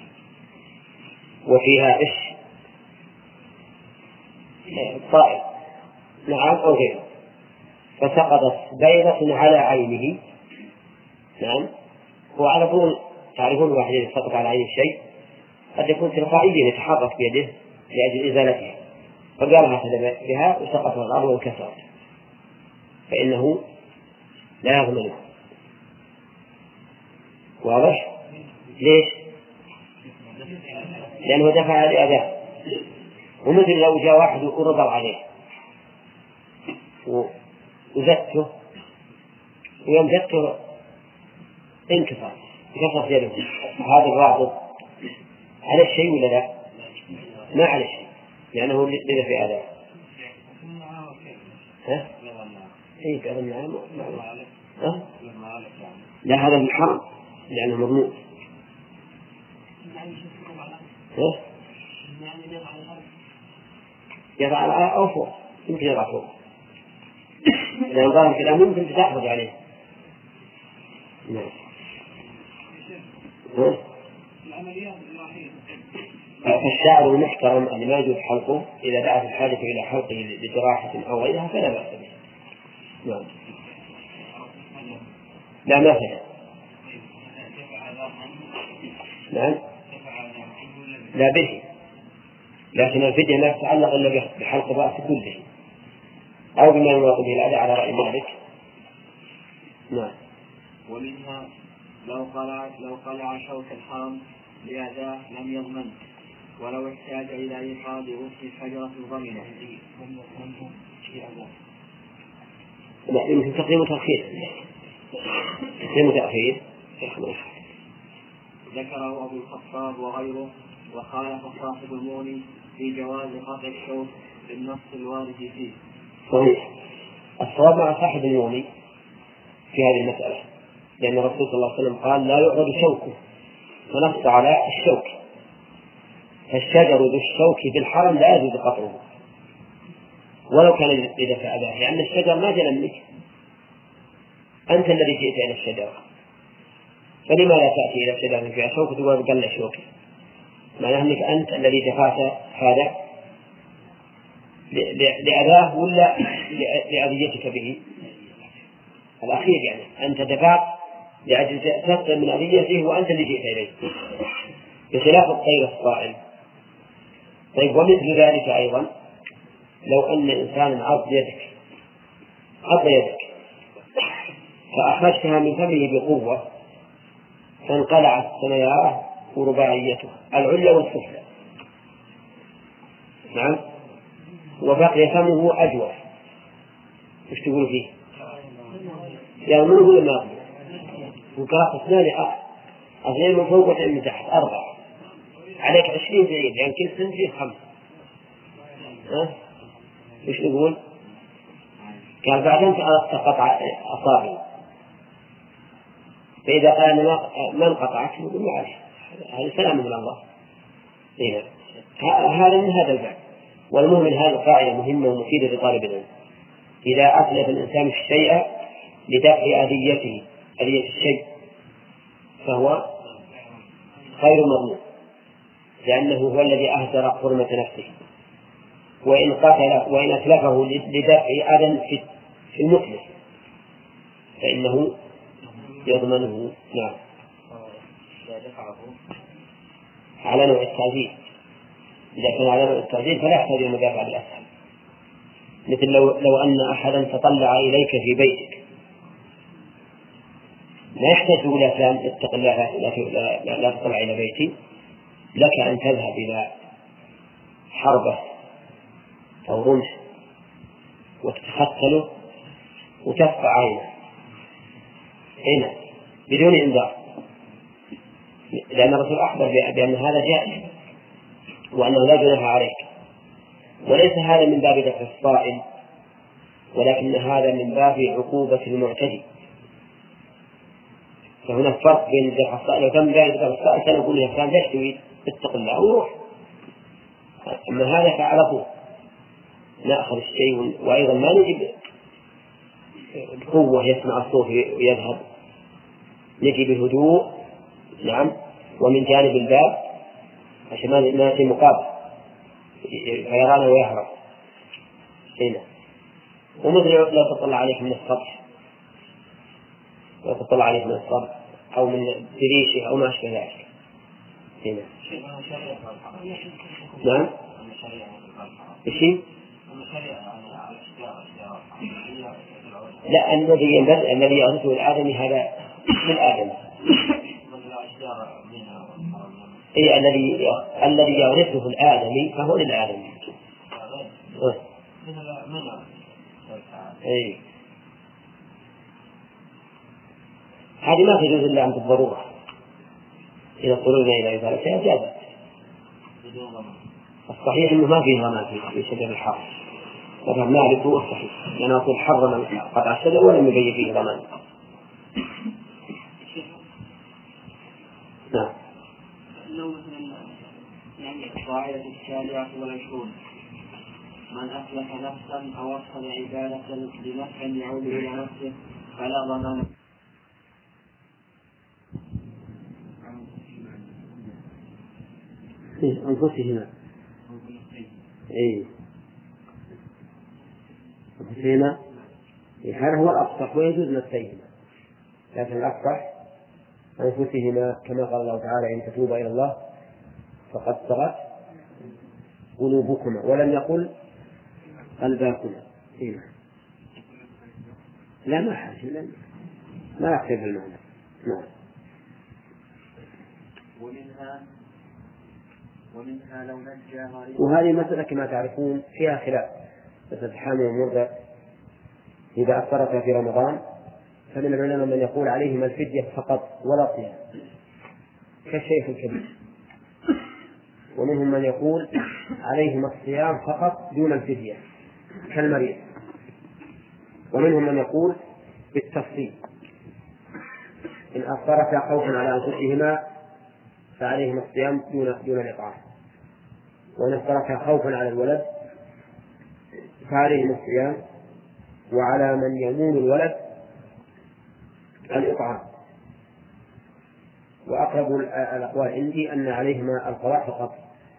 وفيها إيش طائر نعام أو غيره، فسقطت بيضة على عينه. نعم. هو على طول تعرفون واحد إذا سقط على عين الشيء قد يكون تلقائيا يتحرك بيده لأجل إزالتها، فقال هكذا بها وسقط على الأرض وانكسرت، فإنه لا يضمنه. واضح؟ ليش؟ لأنه دفع لأذاه. ومثل لو جاء واحد ورضى عليه وزته ويوم زته انكسر انكسر يده، هذا الرابط على الشيء ولا لا؟ ما على الشيء لأنه لدى في أذاه. ها؟ إيه قال النعم ها؟ لا هذا من حرام لأنه مضمون. ها؟ يضع على أو فوق، يمكن يضع فوق لأن ظاهر في الأمر ممكن تحفظ عليه. نعم. ها؟ فالشعر المحترم اللي ما يجوز حلقه إذا دعت الحاجة إلى حلقه لجراحة أو غيرها فلا بأس به. نعم. لا ما فعل. نعم. لا به، لكن الفدية لا تتعلق إلا بحلق الرأس كله أو بما يواطن به الأذى على رأي مالك. نعم. ومنها لو قلع لو قلع شوك الحرم لأذاه لم يضمن، ولو احتاج إلى إيقاظ غصن الشجرة ضمنه. لا يمكن تقديم وتأخير. تقديم وتأخير ذكره أبو الخطاب وغيره، وخالف صاحب المغني في جواز قطع الشوك بالنص الوارد فيه. صحيح. الصواب مع صاحب المغني في هذه المسألة، لأن الرسول صلى الله عليه وسلم قال لا يعرض شوكه، فنص على الشوك. فالشجر ذو الشوك بالحرم لا يجوز قطعه ولو كان لدفع أذاه، لأن يعني الشجر ما جاء منك، أنت الذي جئت إلى الشجرة، فلما لا تأتي إلى الشجرة فيها شوك تقول قل شوك؟ معناه أنك أنت الذي دفعت هذا لأذاه ولا لأذيتك به؟ الأخير، يعني أنت دفعت لأجل تسقط من أذيته وأنت اللي جئت إليه، بخلاف الطير الصائم. طيب ومثل ذلك أيضا لو أن إنسانا عض يدك عض يدك فأخرجتها من فمه بقوة فانقلعت ثناياه ورباعيته العليا والسفلى، نعم، وبقي فمه أجوف، وش تقول فيه؟ يعني منه ولا ما وقرأت اثنان اثنين من فوق واثنين من تحت أربعة، عليك عشرين جيد، يعني كل سنة فيه خمس. ها؟ وش نقول؟ قال بعدين أردت قطع أصابعي، فإذا قال ما انقطعت نقول معلش هذا سلام من الله. إيه. هذا من هذا الباب. والمهم من هذه القاعدة مهمة ومفيدة لطالب العلم، إذا أتلف الإنسان الشيء لدفع أذيته أذية الشيء فهو خير مضمون، لأنه هو الذي أهدر حرمة نفسه، وإن قتل وإن أتلفه لدفع أذى في المتلف فإنه يضمنه. نعم. على نوع التعزيز، إذا كان على نوع التعزيز فلا يحتاج المدافع بالأسهل، مثل لو, لو أن أحدا تطلع إليك في بيتك لا يحتاج إلى فلان اتق الله لا, لا, لا, لا تطلع إلى بيتي، لك أن تذهب إلى حربة أو رمح وتتختله وتفقع عينه هنا بدون إنذار، لأن الرسول أخبر بأن هذا جائز وأنه لا جناح عليك، وليس هذا من باب دفع الصائل، ولكن هذا من باب عقوبة المعتدي. فهناك فرق بين دفع الصائل، لو كان بين دفع الصائل كان يقول له فلان ليش تريد اتق الله وروح، أما هذا فعله نأخذ الشيء، وأيضا ما نجيب بقوة يسمع الصوت ويذهب، نجي بهدوء، نعم، ومن جانب الباب عشان ما نأتي مقابل فيرانا ويهرب هنا. ومثل لو تطلع عليه من السطح، لو تطلع عليه من السطح أو من دريشه أو ما أشبه ذلك. هنا. نعم. إيش؟ لا، الذي ينبغي الذي يعرفه الآدمي هذا من آدم. إيه الذي الذي يعرفه الآدمي فهو للآدمي. إيه. هذه ما تجوز إلا عند الضرورة. إذا اضطررنا إلى ذلك جاز. الصحيح إنه ما فيه ضمان في شجر الحرم، هذا مالك هو الصحيح، لأنه أقول حرم قطع الشجر ولم يبين فيه ضمان. نعم. لو مثلا يعني القاعدة التالية والعشرون: من أسلك نفسا أو أدخل عبادة لنفع يعود إلى نفسه فلا ضمان. أنفسهما. إيه. أنفسهما. هذا هو الأفصح ويجوز نفسيهما، لكن الأفصح أنفسهما كما قال الله تعالى: إن تتوبا إلى الله فقد صغت قلوبكما، ولم يقل قلباكما. إيه. لا ما حاجة، ما أكتب المعنى. نعم. ومنها ومنها لو نجى غريب. وهذه مسألة كما تعرفون فيها خلاف، مثل حامل ومرضع إذا أفطرت في رمضان فمن العلماء من يقول عليهما الفدية فقط ولا صيام كالشيخ الكبير، ومنهم من يقول عليهما الصيام فقط دون الفدية كالمريض، ومنهم من يقول بالتفصيل: إن أفطرتا خوفا على أنفسهما فعليهما الصيام دون دون الإطعام، وإن أفطرتا خوفا على الولد فعليهما الصيام، وعلى من يمون الولد الإطعام. وأقرب الأقوال عندي أن عليهما القضاء فقط،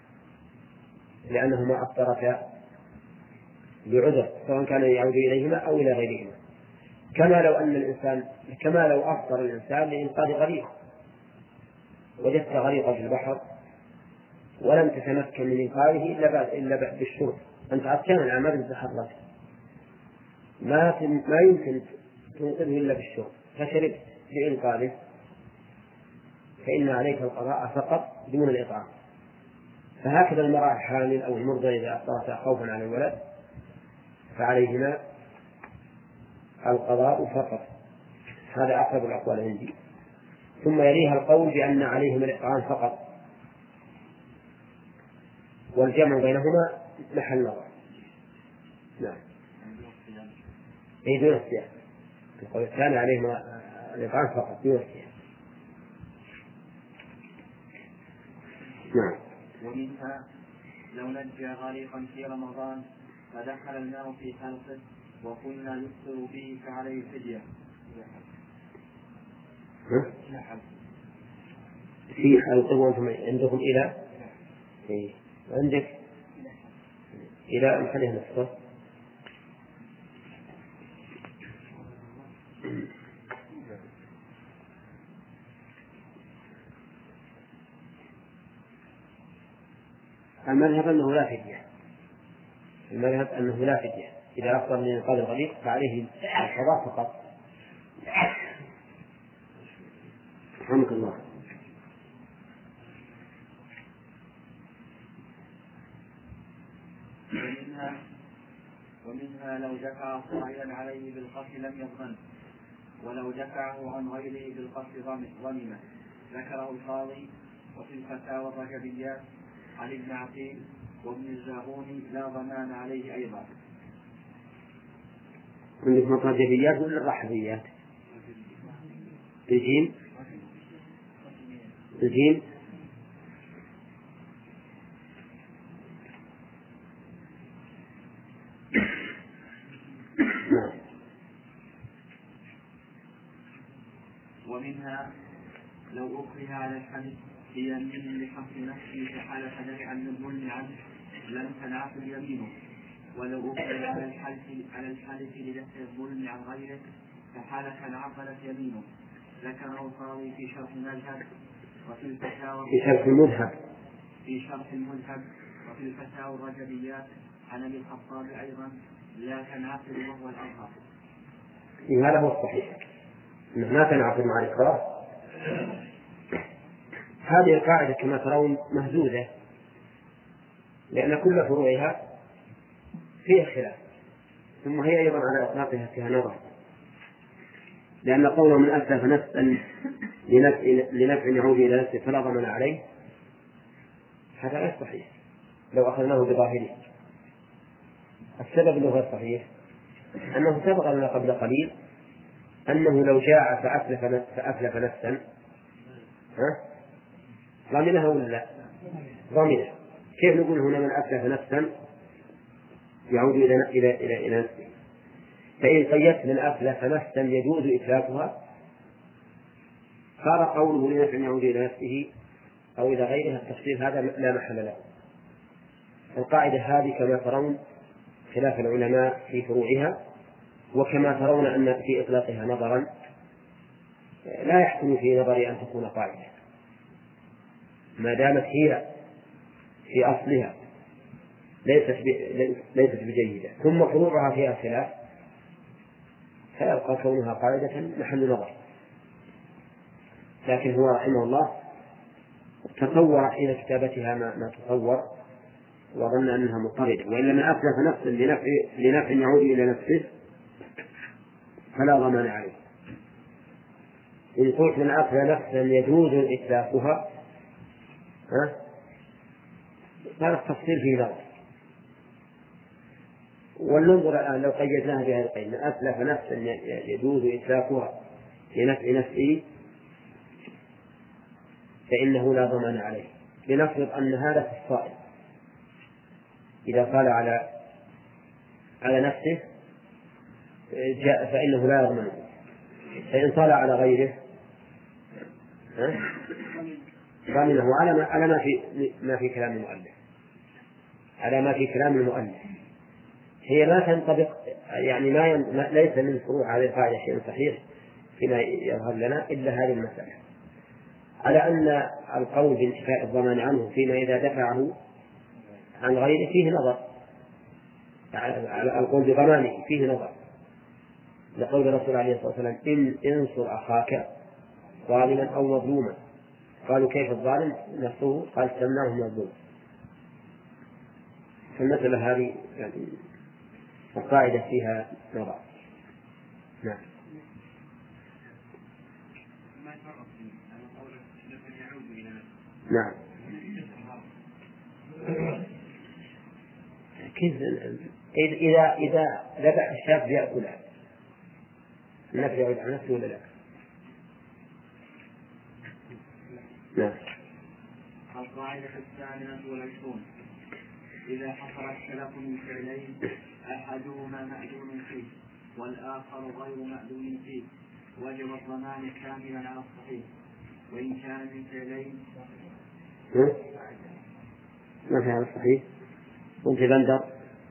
لأنهما أفطرتا بعذر سواء كان يعود إليهما أو إلى غيرهما، كما لو أن الإنسان كما لو أفطر الإنسان لإنقاذ غريق، وجدت غريقا في البحر ولم تتمكن من إنقاذه إلا بعد إلا بعد بالشرب، أنت عطشان العمل تتحرك ما ما يمكن تنقذه إلا بالشرب، فشربت لإنقاذه فإن عليك القضاء فقط دون الإطعام. فهكذا المرأة الحامل أو المرضع إذا أفطرتا خوفا على الولد فعليهما القضاء فقط. هذا أقرب الأقوال عندي. ثم يليها القول بأن عليهما الإطعام فقط، والجمع بينهما محل نظر. نعم. أي دون الصيام. القول الثاني عليهما الإطعام فقط دون الصيام. نعم. ومنها لو نجى غريقا في رمضان فدخل الماء في حلقه وقلنا يفطر به فعليه فدية. في حلقه وأنتم عندكم إلى إيه؟ عندك إلى نخليها نفسه. المذهب أنه لا فدية، المذهب أنه لا فدية، إذا أفضل من إنقاذ الغريق فعليه القضاء فقط. رحمك الله. ومنها ومنها لو دفع صاعدا عليه بالقتل لم يضمن، ولو دفعه عن غيره بالقتل ضمنه. ذكره القاضي وفي الفتاوى الرجبيات عن ابن عقيل وابن الزاغوني لا ضمان عليه أيضا. عندكم الرجبيات ولا الرحبيات؟ الجيم الجيم ومنها لو أكره على الحدث بيمين لحق نفسه فحالة نفعا من الظلم عنه لم تنعقد يمينه، ولو أكل على الحلف على الحلف لدفع الظلم عن غيره فحلف انعقدت يمينه. ذكره القاضي في شرح المذهب وفي الفتاوى في شرح المذهب في شرح المذهب وفي الفتاوى الرجبيات عن ابي الخطاب ايضا لا تنعقد وهو الاظهر. هذا هو الصحيح، انه ما تنعقد مع الاكراه. هذه القاعدة كما ترون مهزوزة، لأن كل فروعها فيها خلاف، ثم هي أيضا على إطلاقها فيها نظر، لأن قوله من أسلف نفسا لنفع يعود إلى نفسه فلا ضمان عليه هذا غير صحيح لو أخذناه بظاهره. السبب له غير صحيح أنه سبق لنا قبل قليل أنه لو جاء فأسلف, فأسلف نفسا ضمنها ولا لا؟ ضمنها. كيف نقول هنا من أسلف نفسا يعود إلى إلى إلى إلى نفسه؟ فإن قيدت من أسلف نفسا يجوز إتلافها صار قوله لنفع يعود إلى نفسه أو إلى غيرها التفصيل هذا لا محل له. القاعدة هذه كما ترون خلاف العلماء في فروعها، وكما ترون أن في إطلاقها نظرا لا يحسن في نظري أن تكون قاعدة ما دامت هي في أصلها ليست ليست بجيدة ثم فروعها فيها خلاف، فيبقى كونها قاعدة محل نظر. لكن هو رحمه الله تصور حين كتابتها ما, ما تصور وظن أنها مضطردة، وإلا من أسلف نفسا لنفع, لنفع يعود إلى نفسه فلا ضمان عليه. إن قلت من أسلف نفسا يجوز إتلافها هذا التفصيل فيه نظر. ولننظر الآن لو قيدناها بهذا القيد من أسلف نفسا يجوز إتلافها لنفع نفسه فإنه لا ضمان عليه. لنفرض أن هذا في الصائل إذا قال على على نفسه جاء فإنه لا يضمنه، فإن صال على غيره ضمنه على ما على ما في ما في كلام المؤلف على ما في كلام المؤلف. هي لا تنطبق، يعني ما, ين... ما ليس من فروع هذه القاعدة شيء صحيح فيما يظهر لنا إلا هذه المسألة، على أن القول بانتفاء الضمان عنه فيما إذا دفعه عن غيره فيه نظر، على القول بضمانه فيه نظر، لقول الرسول عليه الصلاة والسلام إن انصر أخاك ظالما أو مظلوما. قالوا كيف الظالم نفسه؟ قال سمناه مظلوم. فالمسألة هذه يعني القاعدة فيها نظر. نعم. نعم. كيف إذا إذا ذبح الشاة بيأكلها النفع يعود عن نفسه ولا لا؟ نعم. القاعدة الثانية والعشرون إذا حصل السلف من فعلين أحدهما مأذون فيه والآخر غير مأذون فيه وجب الضمان كاملا على الصحيح، وإن كان من فعلين ما في هذا الصحيح. وانت بندر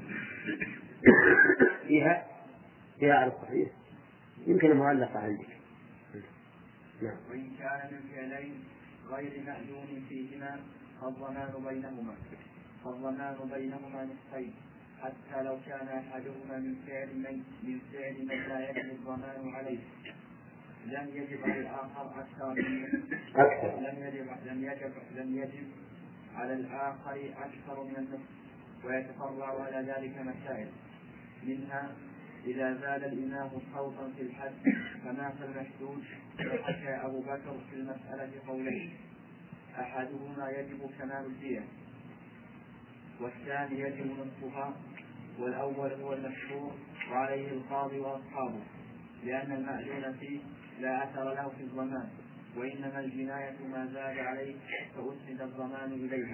فيها فيها على الصحيح يمكن معلقة عندك. نعم. وإن كان من فعلين غير مأذون فيهما فالضمان بينهما فالضمان بينهما نصفين، حتى لو كان أحدهما من فعل من من فعل من لا يجب الضمان عليه لم يجب على الآخر أكثر من لم يجب لم يجب لم يجب على الآخر أكثر من النصف. ويتفرع على ذلك مسائل، منها إذا زاد الإمام صوتا في الحد فما في المحدود. وحكى أبو بكر في المسألة قولين، أحدهما يجب كمال الدية والثاني يجب نصفها، والأول هو المشهور وعليه القاضي وأصحابه، لأن المأذون فيه لا أثر له في الضمان، وإنما الجناية ما زاد عليه فأسند الضمان إليها.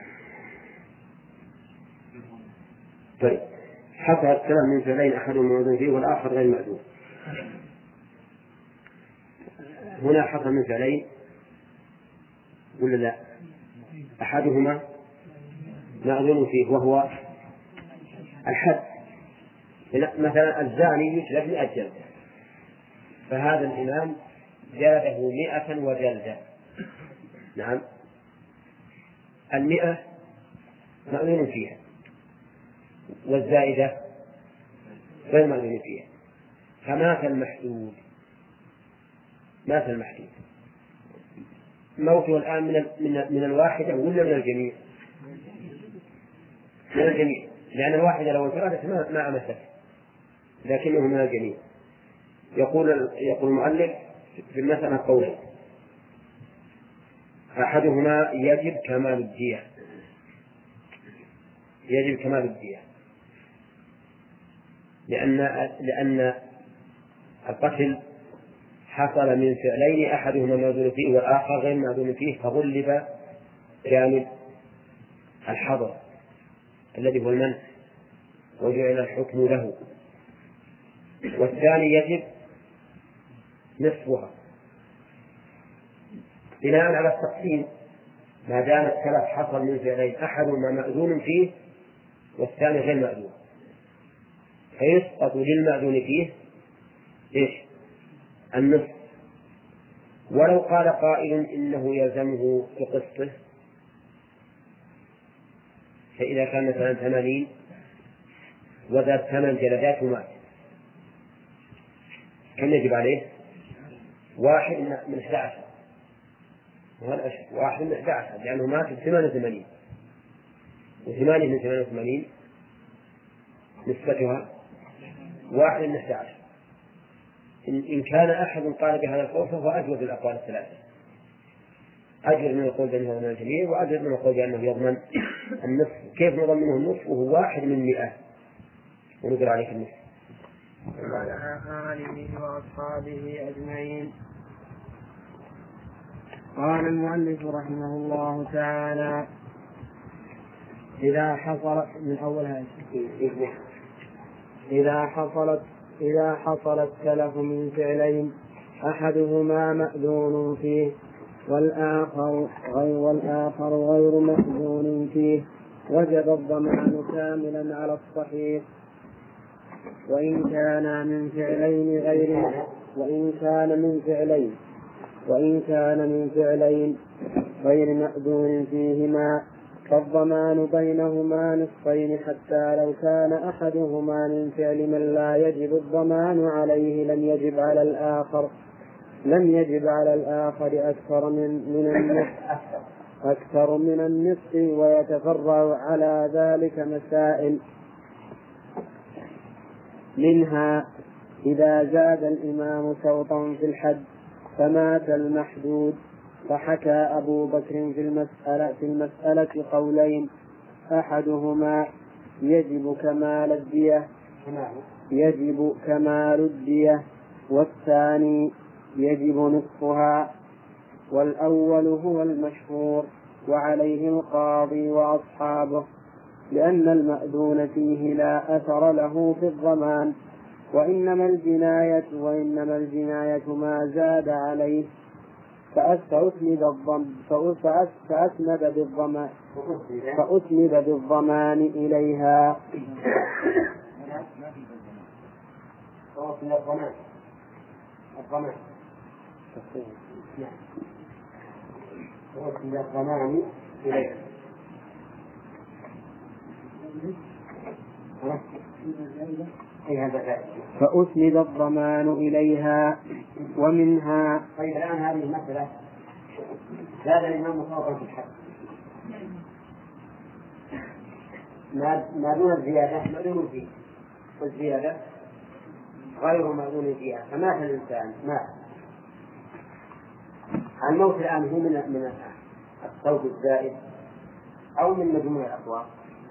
طيب حصل الكلام من فعلين أحدهما مأذون فيه والآخر غير مأذون. هنا حصل من فعلين ولا لا؟ أحدهما مأذون فيه وهو الحد مثلا الزاني يجلد مئة جلدة، فهذا الإمام جلده مئة وجلدة. نعم، المئة مأذون فيها والزائدة غير مأذون فيها، فمات المحدود. مات المحدود موته الآن من من من الواحدة ولا من الجميع؟ من الجميع، لأن الواحدة لو انفردت ما ما أمسته، لكنه من الجميع. يقول يقول المؤلف في المسألة قولين: أحدهما يجب كمال الدية، يجب كمال الدية لأن لأن القتل حصل من فعلين أحدهما مأذون فيه والآخر غير مأذون فيه، فغلب جانب الحظر الذي هو المنع وجعل الحكم له. والثاني يجب نصفها بناء على التقسيم، ما دام التلف حصل من فعلين أحدهما مأذون فيه والثاني غير مأذون، فيسقط للمأذون فيه إيش؟ النصف. ولو قال قائل إنه يلزمه بقسطه، فإذا كان مثلا ثمانين وذات ثمان جلدات ومات، كم يجب عليه؟ واحد من إحدى عشر، وهذا واحد من إحدى عشر لأنه مات بثمانية وثمانين، وثمانية من ثمانية وثمانين نسبتها واحد من إحدى عشر. إن كان أحد قال بهذا القول فهو أجود الأقوال الثلاثة، أجود من القول بأنه يضمن الجميع، وأجود من القول بأنه يضمن النصف. كيف نضمن منه النصف وهو واحد من مئة ونقول عليك النصف؟ وعلى آله وأصحابه أجمعين. قال المؤلف رحمه الله تعالى: إذا حصلت من أولها إذا حصلت إذا حصل التلف من فعلين أحدهما مأذون فيه والآخر غير والآخر غير مأذون فيه، وجب الضمان كاملا على الصحيح، وإن كان من فعلين غير وإن كان من فعلين وإن كان من فعلين غير مأذون فيهما، فالضمان بينهما نصفين، حتى لو كان أحدهما من فعل من لا يجب الضمان عليه لم يجب على الآخر لم يجب على الآخر أكثر من من النصف أكثر من النصف ويتفرع على ذلك مسائل، منها: إذا زاد الإمام سوطا في الحد فمات المحدود، فحكى أبو بكر في المسألة في المسألة قولين: أحدهما يجب كمال الدية يجب كمال الدية والثاني يجب نصفها، والأول هو المشهور وعليه القاضي وأصحابه، لأن المأذون فيه لا أثر له في الضمان، وإنما الجناية وإنما الجناية ما زاد عليه، فأسند الضم فأسند بالضمان فأسند بالضمان إليها. الضمان الضمان إليها فأسند الضمان إليها. ومنها. طيب الآن هذه المسألة زاد الإمام صوتا في الحد، ما دون الزيادة مأذون فيه، والزيادة غير مأذون فيها، فمات الإنسان مات. الموت الآن هو من من الصوت الزائد أو من مجموع الأصوات؟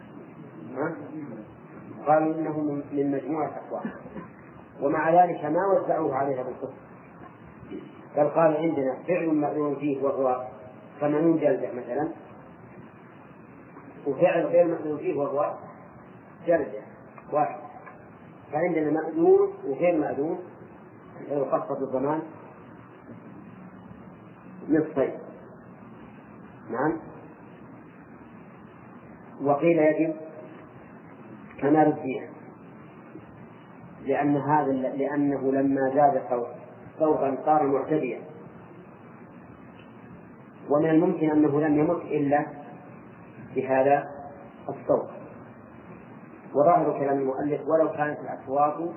قالوا إنه من مجموعة الأصوات، ومع ذلك ما وزعوه عليها بالقسط، بل قال عندنا فعل مأذون فيه وهو ثمانين جلدة مثلا، وفعل غير مأذون فيه وهو جلدة واحد، فعندنا مأذون وغير مأذون يخفض الضمان نصفين. نعم. وقيل يجب كمال الدية، لأن هذا لأنه لما زاد صوتا صار معتديا، ومن الممكن أنه لم يمت إلا بهذا الصوت. وظاهر كلام المؤلف ولو كانت الأصوات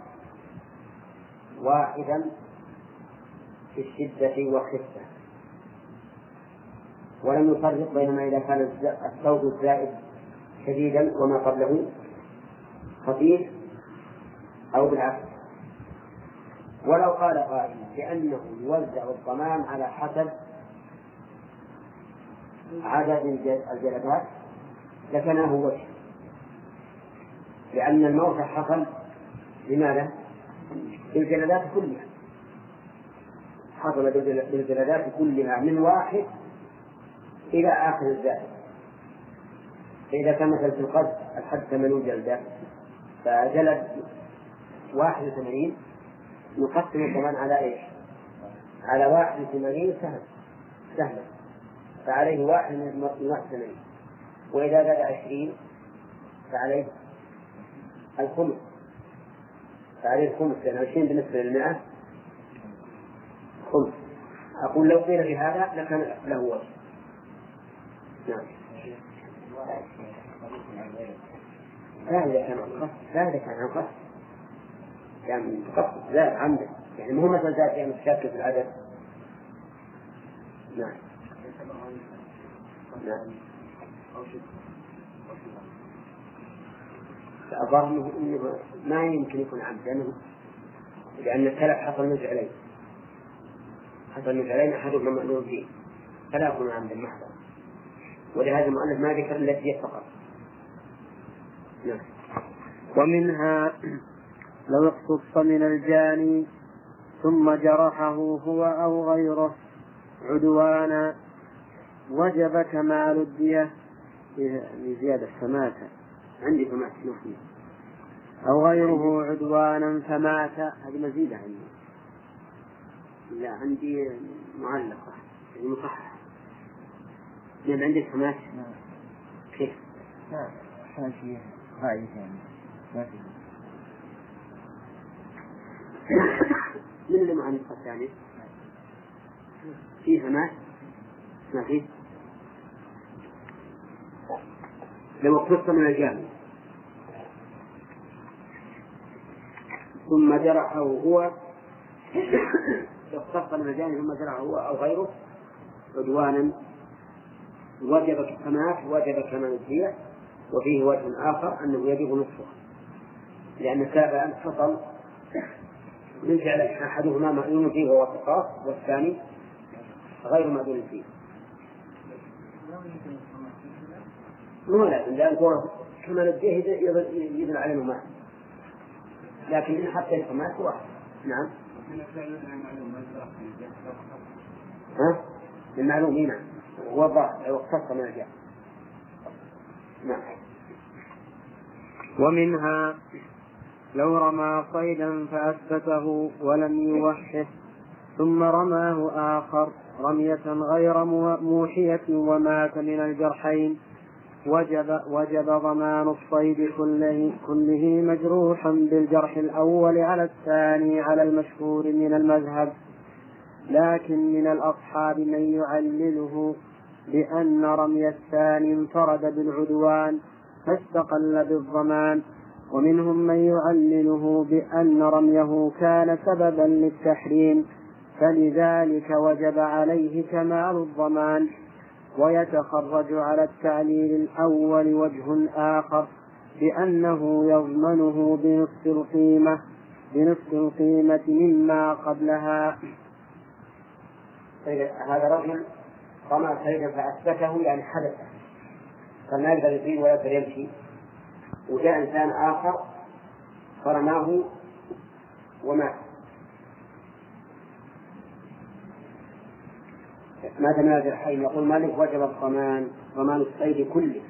واحدا في الشدة والخفة، ولم يفرق بينما إذا كان الصوت الزائد شديدا وما قبله خفيف أو بالعكس. ولو قال قائل بأنه يوزع الضمان على حسب عدد الجلدات لكنه وجه، لأن الموت حصل لماذا؟ بالجلدات كلها، حصل بالجلدات كلها من واحد إلى آخر الزائد. فإذا كان مثلا في القذف الحد ثمانين جلدة فجلد واحد وثمانين يقسم الضمان على إيش؟ على واحد وثمانين سهم سهلا، فعليه واحد من واحد وثمانين. وإذا زاد عشرين فعليه الخمس، فعليه الخمس، لأن عشرين بالنسبة للمئة خمس. أقول لو قيل بهذا لكان له وجه. نعم. لا إذا كان عن لا إذا كان عن قصد، يعني تقصد زاد عمدا، يعني مو مثلا زاد يعني متشكل في العدد. نعم. نعم. الظاهر إنه ما يمكن يكون عمد، لأنه لأن التلف حصل من فعلين، حصل من فعلين أحدهما مألوف فيه فلا يكون عمدا محضا، ولهذا المؤلف ما ذكر إلا الدية فقط. نعم. ومنها لو اقتص من الجاني ثم جرحه هو أو غيره عدوانا وجب كمال الدية لزيادة سماتا عندي فمات نحن أو غيره عدوانا فمات. هذه مزيدة عندي. لا عندي معلقة يعني مصححة. لأن عندي فمات كيف؟ لا حاشية هاي يعني ما في. من اللي مع النسخة الثانية فيها مات ما فيه. لو اقتص من الجانب ثم جرحه هو اقتص من الجانب ثم جرحه هو أو غيره عدوانا وجب كمات وجب كمال الدية. وفيه وجه آخر أنه يجب نصفه، لأن السابع أن حصل من فعل أحدهما مأذون فيه وهو التقاص والثاني غير مأذون فيه. مو لازم، لأن كمال الدية يدل على الماء، لكن إن حتى الكمال واحد. نعم. ها؟ المعلوم هنا هو الظاهر لو اختص من الجهة. نعم. ومنها لو رمى صيدا فأثبته ولم يوحه ثم رماه آخر رمية غير موحية ومات من الجرحين وجب, وجب ضمان الصيد كله, كله مجروحا بالجرح الأول على الثاني على المشهور من المذهب. لكن من الأصحاب من يعلله بأن رمي الثاني انفرد بالعدوان فاستقل بالضمان، ومنهم من يعلله بأن رميه كان سببا للتحريم فلذلك وجب عليه كمال الضمان. ويتخرج على التعليل الأول وجه آخر بأنه يضمنه بنصف القيمة بنصف القيمة مما قبلها. هذا رجل رمى صيدا فأثبته يعني حدث فما يقدر يطير ولا يقدر يمشي، وجاء إنسان آخر فرماه ومات، مات من الجرحين. يقول مالك وجب الضمان ضمان الصيد كله.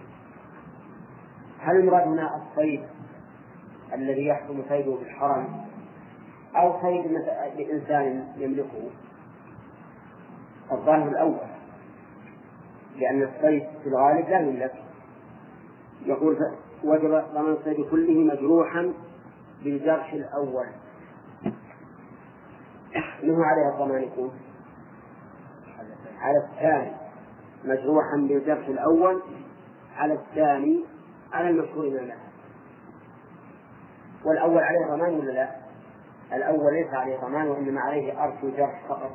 هل المراد هنا الصيد الذي يحكم صيده في الحرم أو صيد لإنسان يملكه؟ الظاهر الأول، لأن الصيد في الغالب لا يملك. يقول وجب ضمان الصيد كله مجروحا بالجرح الأول منه عليها الضمان يكون على الثاني، مجروحا بالجرح الأول على الثاني على المشهور من له. والأول عليه ضمان ولا لا؟ الأول ليس عليه ضمان وإنما عليه أرش الجرح فقط،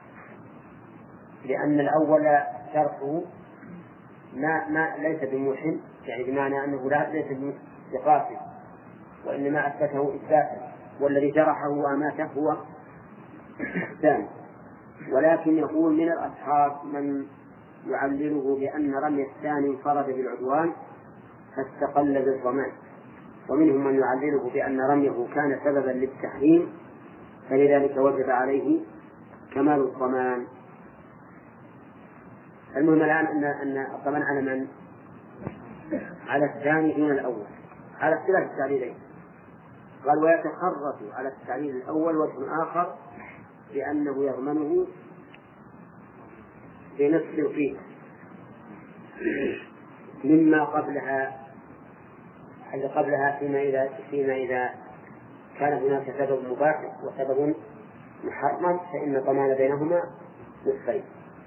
لأن الأول جرحه ما ما ليس بموحم، يعني بمعنى أنه لا ليس بقاتل، وإنما أثبته إثباتا، والذي جرحه وأماته هو الثاني. ولكن يقول من الأصحاب من يعلله بأن رمي الثاني انفرد بالعدوان فاستقل بالضمان، ومنهم من يعلله بأن رميه كان سببا للتحريم فلذلك وجب عليه كمال الضمان. المهم الآن أن أن الضمان على من؟ على الثاني دون الأول، على اختلاف التعليلين. قال ويتخرج على التعليل الأول وجه آخر لأنه يضمنه بنفس فيه مما قبلها اللي قبلها فيما إذا فيما إذا كان هناك سبب مباح وسبب محرم فإن الضمان بينهما نصفين.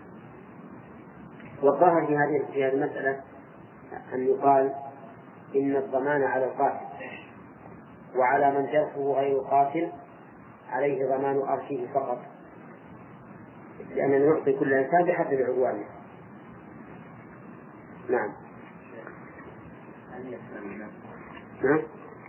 والظاهر في هذه في هذه المسألة أن يقال إن الضمان على القاتل، وعلى من جرحه غير قاتل عليه ضمان أرشه فقط، لأننا نعطي كل إنسان بحسب عدوانه. نعم. نعم.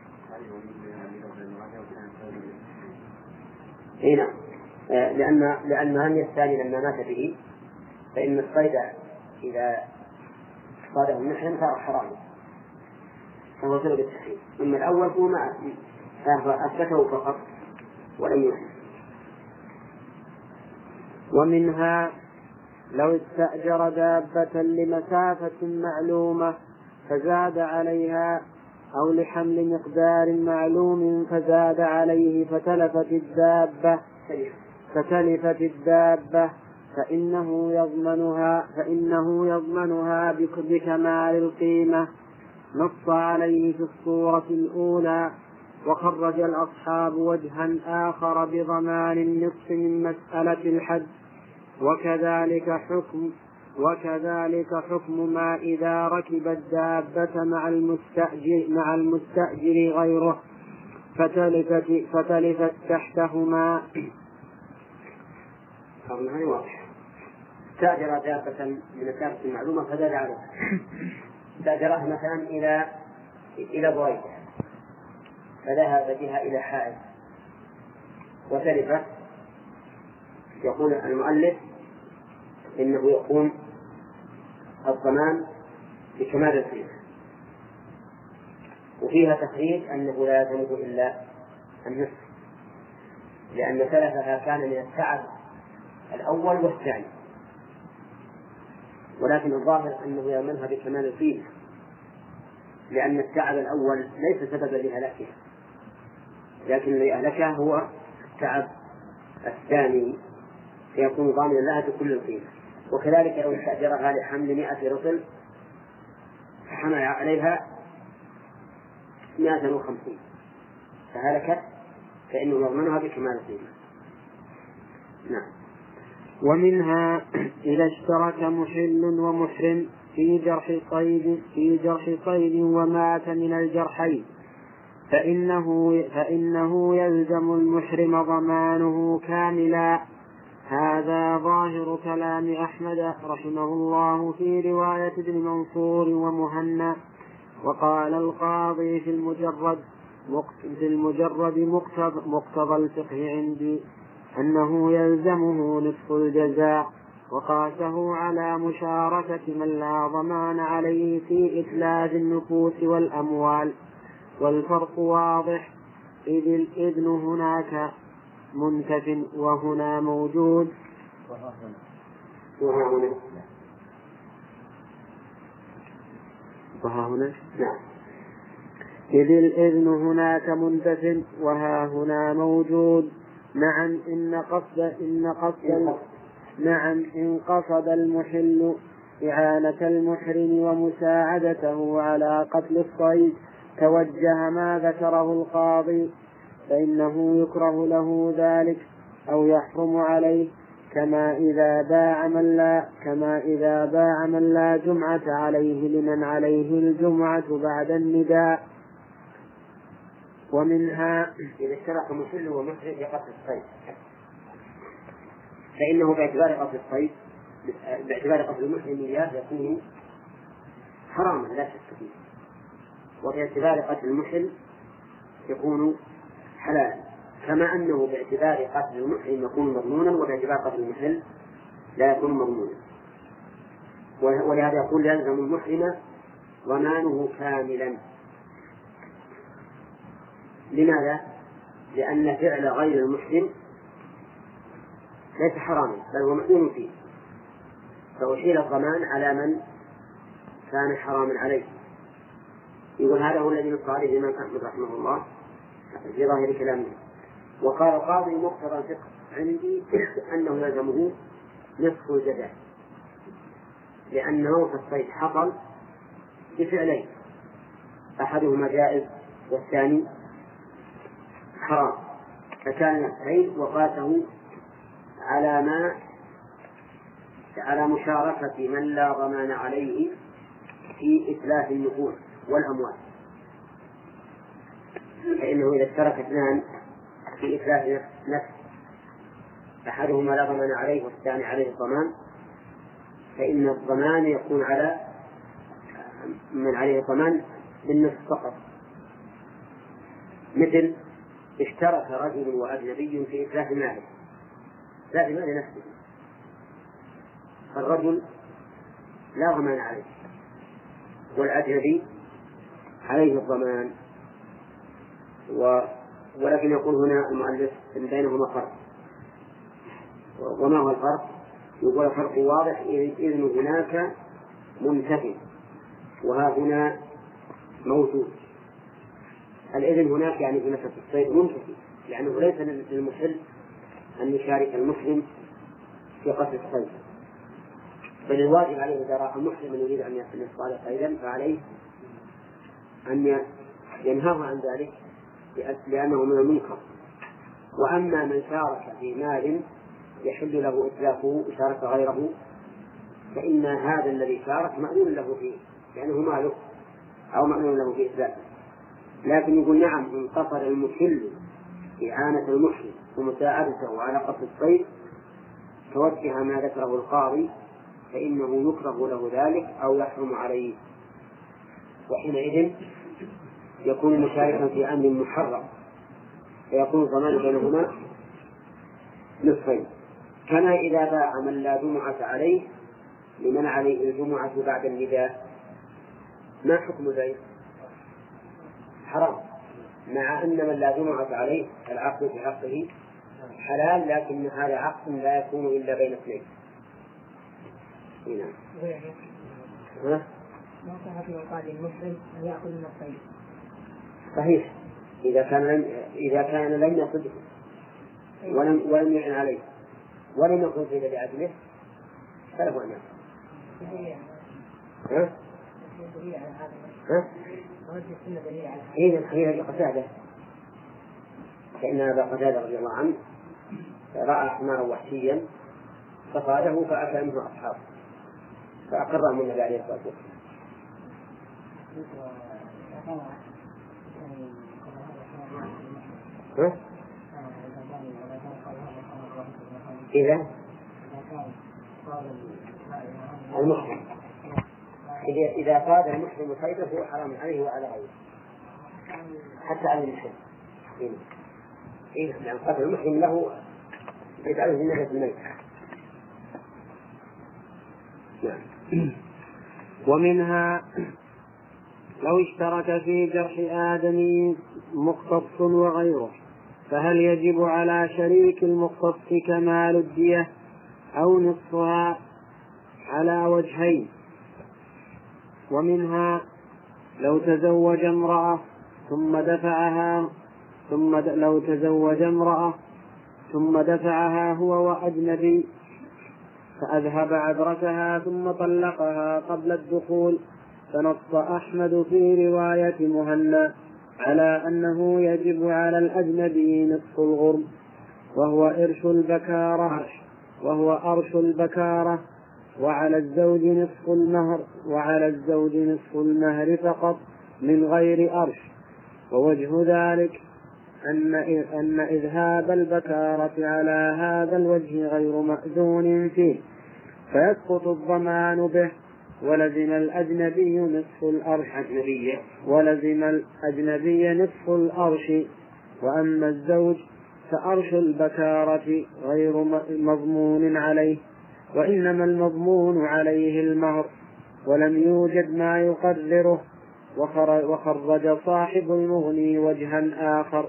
إيه نعم. آه لأن لأن رمي الثاني لما مات به فإن الصيد إذا صاده المحرم صار حراما، فهو سبب التحريم. أما الأول هو ما أثبته فقط ولم يحرم. ومنها لو استأجر دابة لمسافة معلومة فزاد عليها أو لحمل مقدار معلوم فزاد عليه فتلفت الدابة فتلفت الدابة فإنه يضمنها فإنه يضمنها بكمال القيمة، نص عليه في الصورة الأولى. وخرج الأصحاب وجها آخر بضمان النصف من مسألة الحد، وكذلك حكم وكذلك حكم ما إذا ركب الدابة مع المستأجر مع المستأجر غيره فتلفت فتلفت تحتهما. هذا واضح. استأجر دابة من مسافة معلومة فزاد عليها، استأجرها مثلا إلى إلى بريدة فذهب بها إلى حائط وتلفت، يقول المؤلف إنه يقوم الضمان بكمال القيمة. وفيها تخريج أنه لا يلزمه إلا النصف، لأن تلفها كان من التعب الأول والثاني، ولكن الظاهر أنه يضمنها بكمال القيمة، لأن التعب الأول ليس سببا لهلاكها، لكن الذي أهلكها هو التعب الثاني، فيكون ضامنا لها بكل القيمة. وكذلك لو استأجرها لحمل مئة رطل فحمل عليها مئة وخمسين فهلكت فإنه يضمنها بكمال القيمة. نعم. ومنها إذا اشترك محل ومحرم في جرح صيد في جرح صيد ومات من الجرحين فإنه فإنه يلزم المحرم ضمانه كاملا. هذا ظاهر كلام أحمد رحمه الله في رواية ابن منصور ومهنا. وقال القاضي في المجرد في المجرد مقتضى, مقتضى الفقه عندي أنه يلزمه نصف الجزاء، وقاسه على مشاركة من لا ضمان عليه في إتلاف النفوس والأموال. والفرق واضح، إذ الإذن هناك منتف وهنا موجود. وها هنا وها هنا نعم. إذ الإذن هناك منتف وها هنا موجود. نعم إن قصد إن قصد نعم إن قصد المحل إعانة المحرم ومساعدته على قتل الصيد توجه ما ذكره القاضي فإنه يكره له ذلك أو يحرم عليه، كما إذا باع من لا كما إذا باع من لا جمعة عليه لمن عليه الجمعة بعد النداء. ومنها إذا اشترك محل ومحرم في قتل الصيد فإنه باعتبار قتل الصيد باعتبار قتل المحرم إياه يكون حراما لا شك فيه، وباعتبار قتل المحل يكون حلالا، كما أنه باعتبار قتل المحرم يكون مضمونا وباعتبار قتل المحل لا يكون مضمونا. ولهذا يقول يلزم المحرم ضمانه كاملا. لماذا؟ لأن فعل غير المحرم ليس حراما بل هو مأذون فيه، فأحيل الضمان على من كان حراما عليه. يقول هذا هو الذي نص عليه الإمام أحمد رحمه الله في ظاهر كلامه. وقال القاضي مقتضى الفقه عندي أنه يلزمه نصف الجزاء، لأنه في الصيد حصل بفعلين، أحدهما جائز والثاني حرام، فكان الصيد وفاته على ما على مشاركة من لا ضمان عليه في إتلاف النفوس والأموال. فإنه إذا اشترك اثنان في إتلاف نفس أحدهما لا ضمان عليه والثاني عليه الضمان، فإن الضمان يكون على من عليه الضمان بالنصف فقط. مثل اشترك رجل وأجنبي في إتلاف ماله لا في مال نفسه، فالرجل لا ضمان عليه والأجنبي عليه الضمان، و... ولكن يقول هنا المؤلف إن بينهما فرق. وما هو الفرق؟ يقول الفرق واضح إذن هناك منتفي وها هنا موجود. الإذن هناك يعني في مسألة الصيد منتفي، لأنه ليس للمحل أن يشارك المسلم في قتل الصيد، بل الواجب عليه إذا رأى المسلم من يريد أن يصطاد صيدا فعليه أن ينهاه عن ذلك لأنه من المنكر. وأما من شارك في مال يحل له إتلافه وشارك غيره فإن هذا الذي شارك مأذون له فيه لأنه ماله أو مأذون له في إتلافه. لكن يقول نعم إن قصد المحل إعانة المحل ومساعدته على قتل الصيد توجه ما ذكره القاضي فإنه يكره له ذلك أو يحرم عليه، وحينئذ يكون مشاركا في أمر محرم فيكون الضمان بينهما نصفين. كما إذا باع من لا جمعة عليه لمن عليه الجمعة بعد النداء، ما حكم ذلك؟ حرام، مع أن من لا جمعة عليه العقد في حقه حلال، لكن هذا عقد لا يكون إلا بين اثنين. نعم. ها؟ ما صحت من قال المحرم أن يأكل من الصيد. صحيح، إذا كان لم إذا كان لم يصده ولم ولم يعن عليه ولم يكن في لأجله فله أن يأكل. ها؟ ها؟ إذا هي قتادة، فإن أبا قتادة رضي الله عنه رأى حمارا وحشيا فقاده فأكل منه أصحابه فأقرهم النبي عليه الصلاة والسلام. ها؟ إذا المحرم إذا قاد المحرم صيده فهو حرام عليه وعلى غيره حتى على المحرم. إيه لأن قتل المحرم له يجعله في نهاية الميت. نعم. ومنها لو اشترك في جرح آدمي مختص وغيره فهل يجب على شريك المختص كمال الدية أو نصفها؟ على وجهين. ومنها لو تزوج امرأة ثم دفعها ثم د... لو تزوج امرأة ثم دفعها هو وأجنبي فأذهب عذرتها ثم طلقها قبل الدخول، فنص أحمد في رواية مهنا على أنه يجب على الأجنبي نصف الغرم وهو إرش البكارة وهو أرش البكارة وعلى الزوج نصف المهر وعلى الزوج نصف المهر فقط من غير أرش. ووجه ذلك أن أن إذهاب البكارة على هذا الوجه غير مأذون فيه فيسقط الضمان به، ولزم الأجنبي نصف الأرش ولزم الأجنبي نصف الأرش. وأما الزوج فأرش البكارة غير مضمون عليه، وإنما المضمون عليه المهر، ولم يوجد ما يقرره. وخرج صاحب المغني وجها آخر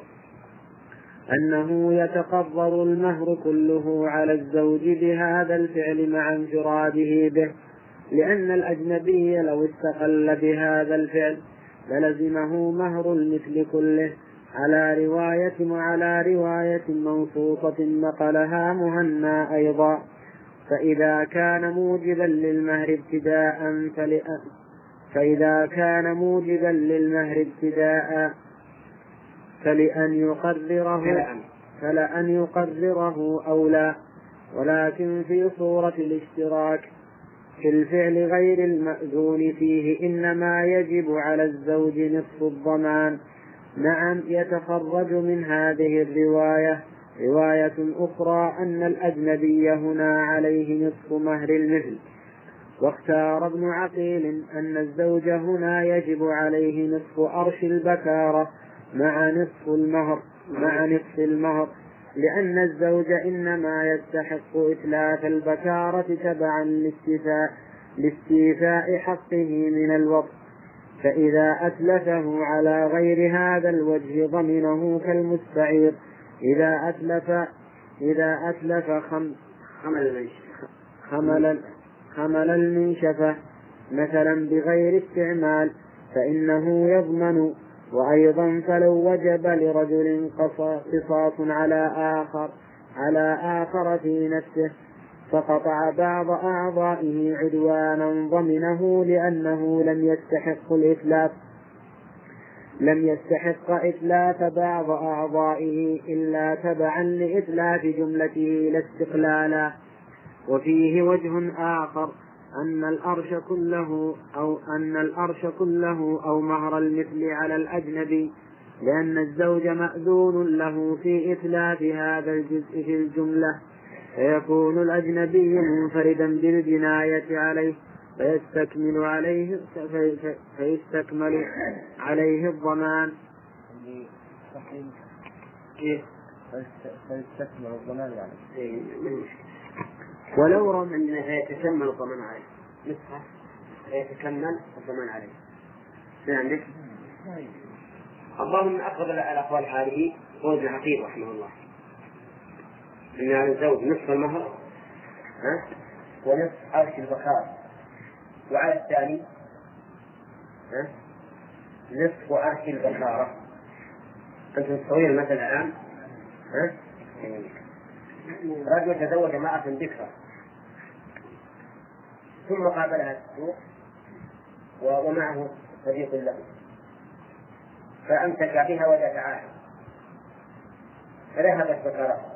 أنه يتقرر المهر كله على الزوج بهذا الفعل مع انفراده به، لأن الأجنبي لو استقل بهذا الفعل للزمه مهر المثل كله على رواية وعلى رواية منصوصة نقلها مهنا أيضا. فإذا كان موجبا للمهر ابتداء فلأ فإذا كان موجبا للمهر ابتداء فلأن يقرره فلأن يقرره أولى، ولكن في صورة الاشتراك في الفعل غير المأذون فيه إنما يجب على الزوج نصف الضمان. نعم، يتخرج من هذه الرواية رواية أخرى أن الأجنبي هنا عليه نصف مهر المثل. واختار ابن عقيل أن الزوج هنا يجب عليه نصف أرش البكارة مع نصف المهر مع نصف المهر لأن الزوج إنما يستحق إتلاف البكارة تبعا لاستيفاء لاستيفاء حقه من الوطء، فإذا أتلفه على غير هذا الوجه ضمنه كالمستعير إذا أتلف إذا أتلف خم خمل خمل المنشفة مثلا بغير استعمال فإنه يضمن. وأيضا فلو وجب لرجل قصاص على آخر على آخر في نفسه فقطع بعض أعضائه عدوانا ضمنه لأنه لم يستحق الإتلاف لم يستحق إتلاف بعض أعضائه إلا تبعا لإتلاف جملته لا استقلالا. وفيه وجه آخر أن الأرش كله أو أن الأرش كله أو مهر المثل على الأجنبي، لأن الزوج مأذون له في إتلاف هذا الجزء في الجملة، فيكون الأجنبي منفردا بالجناية عليه فيستكمل عليه فيستكمل عليه الضمان. فيستكمل الضمان يعني ولو رغم أنه يتكمل الضمان عليه نصفه يتكمل الضمان عليه. شو عندك؟ اللهم أقرب الأقوال هذه قول ابن عقيل رحمه الله أن على الزوج نصف المهر ها ونصف أرش البكارة، وعلى الثاني ها نصف أرش البكارة. أنتم تصورون المثل الآن ها رجل تزوج امرأة بكرة ثم قابلها في السوق ومعه صديق له فأمسك بها ودفعها فذهبت بكرة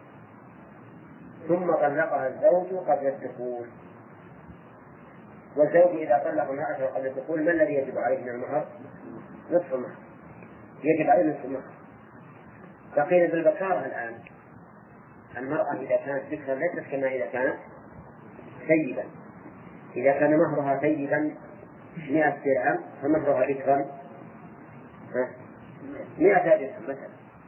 ثم طلقها الزوج قبل الدخول. والزوج إذا طلق امرأته قبل الدخول ما الذي يجب عليه من المهر؟ نصف المهر، يجب عليه نصف المهر. فقيل بالبكارة الآن المرأة إذا كانت بكرا ليست كما إذا كانت سيبا. إذا كان مهرها سيبا مئة درهم فمهرها بكرا مئة درهم مثلا.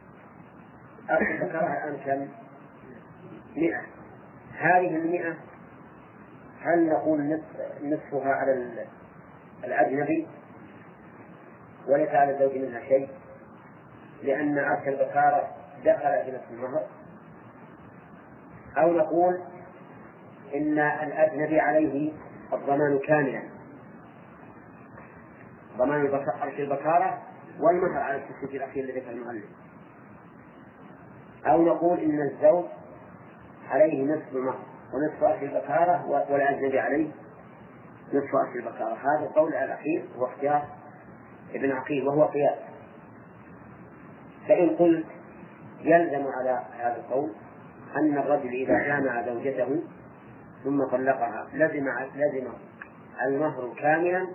ذكرها الآن كم؟ مئة. هذه المئة هل نقول نصفها على الأجنبي وليس على الزوج منها شيء لأن أرش البكارة دخل في نصف المهر، أو نقول إن الأجنبي عليه الضمان كاملا ضمان أرش البكارة والمهر على التسجيل الأخير الذي ذكر المؤلف، أو نقول إن الزوج عليه نصف المهر ونصف أرش البكارة والأجنبي عليه نصف أرش البكارة. هذا القول الأخير هو اختيار ابن عقيل وهو قياس فإن قلت يلزم على هذا القول أن الرجل إذا جامع زوجته ثم طلقها لزم لزم المهر كاملا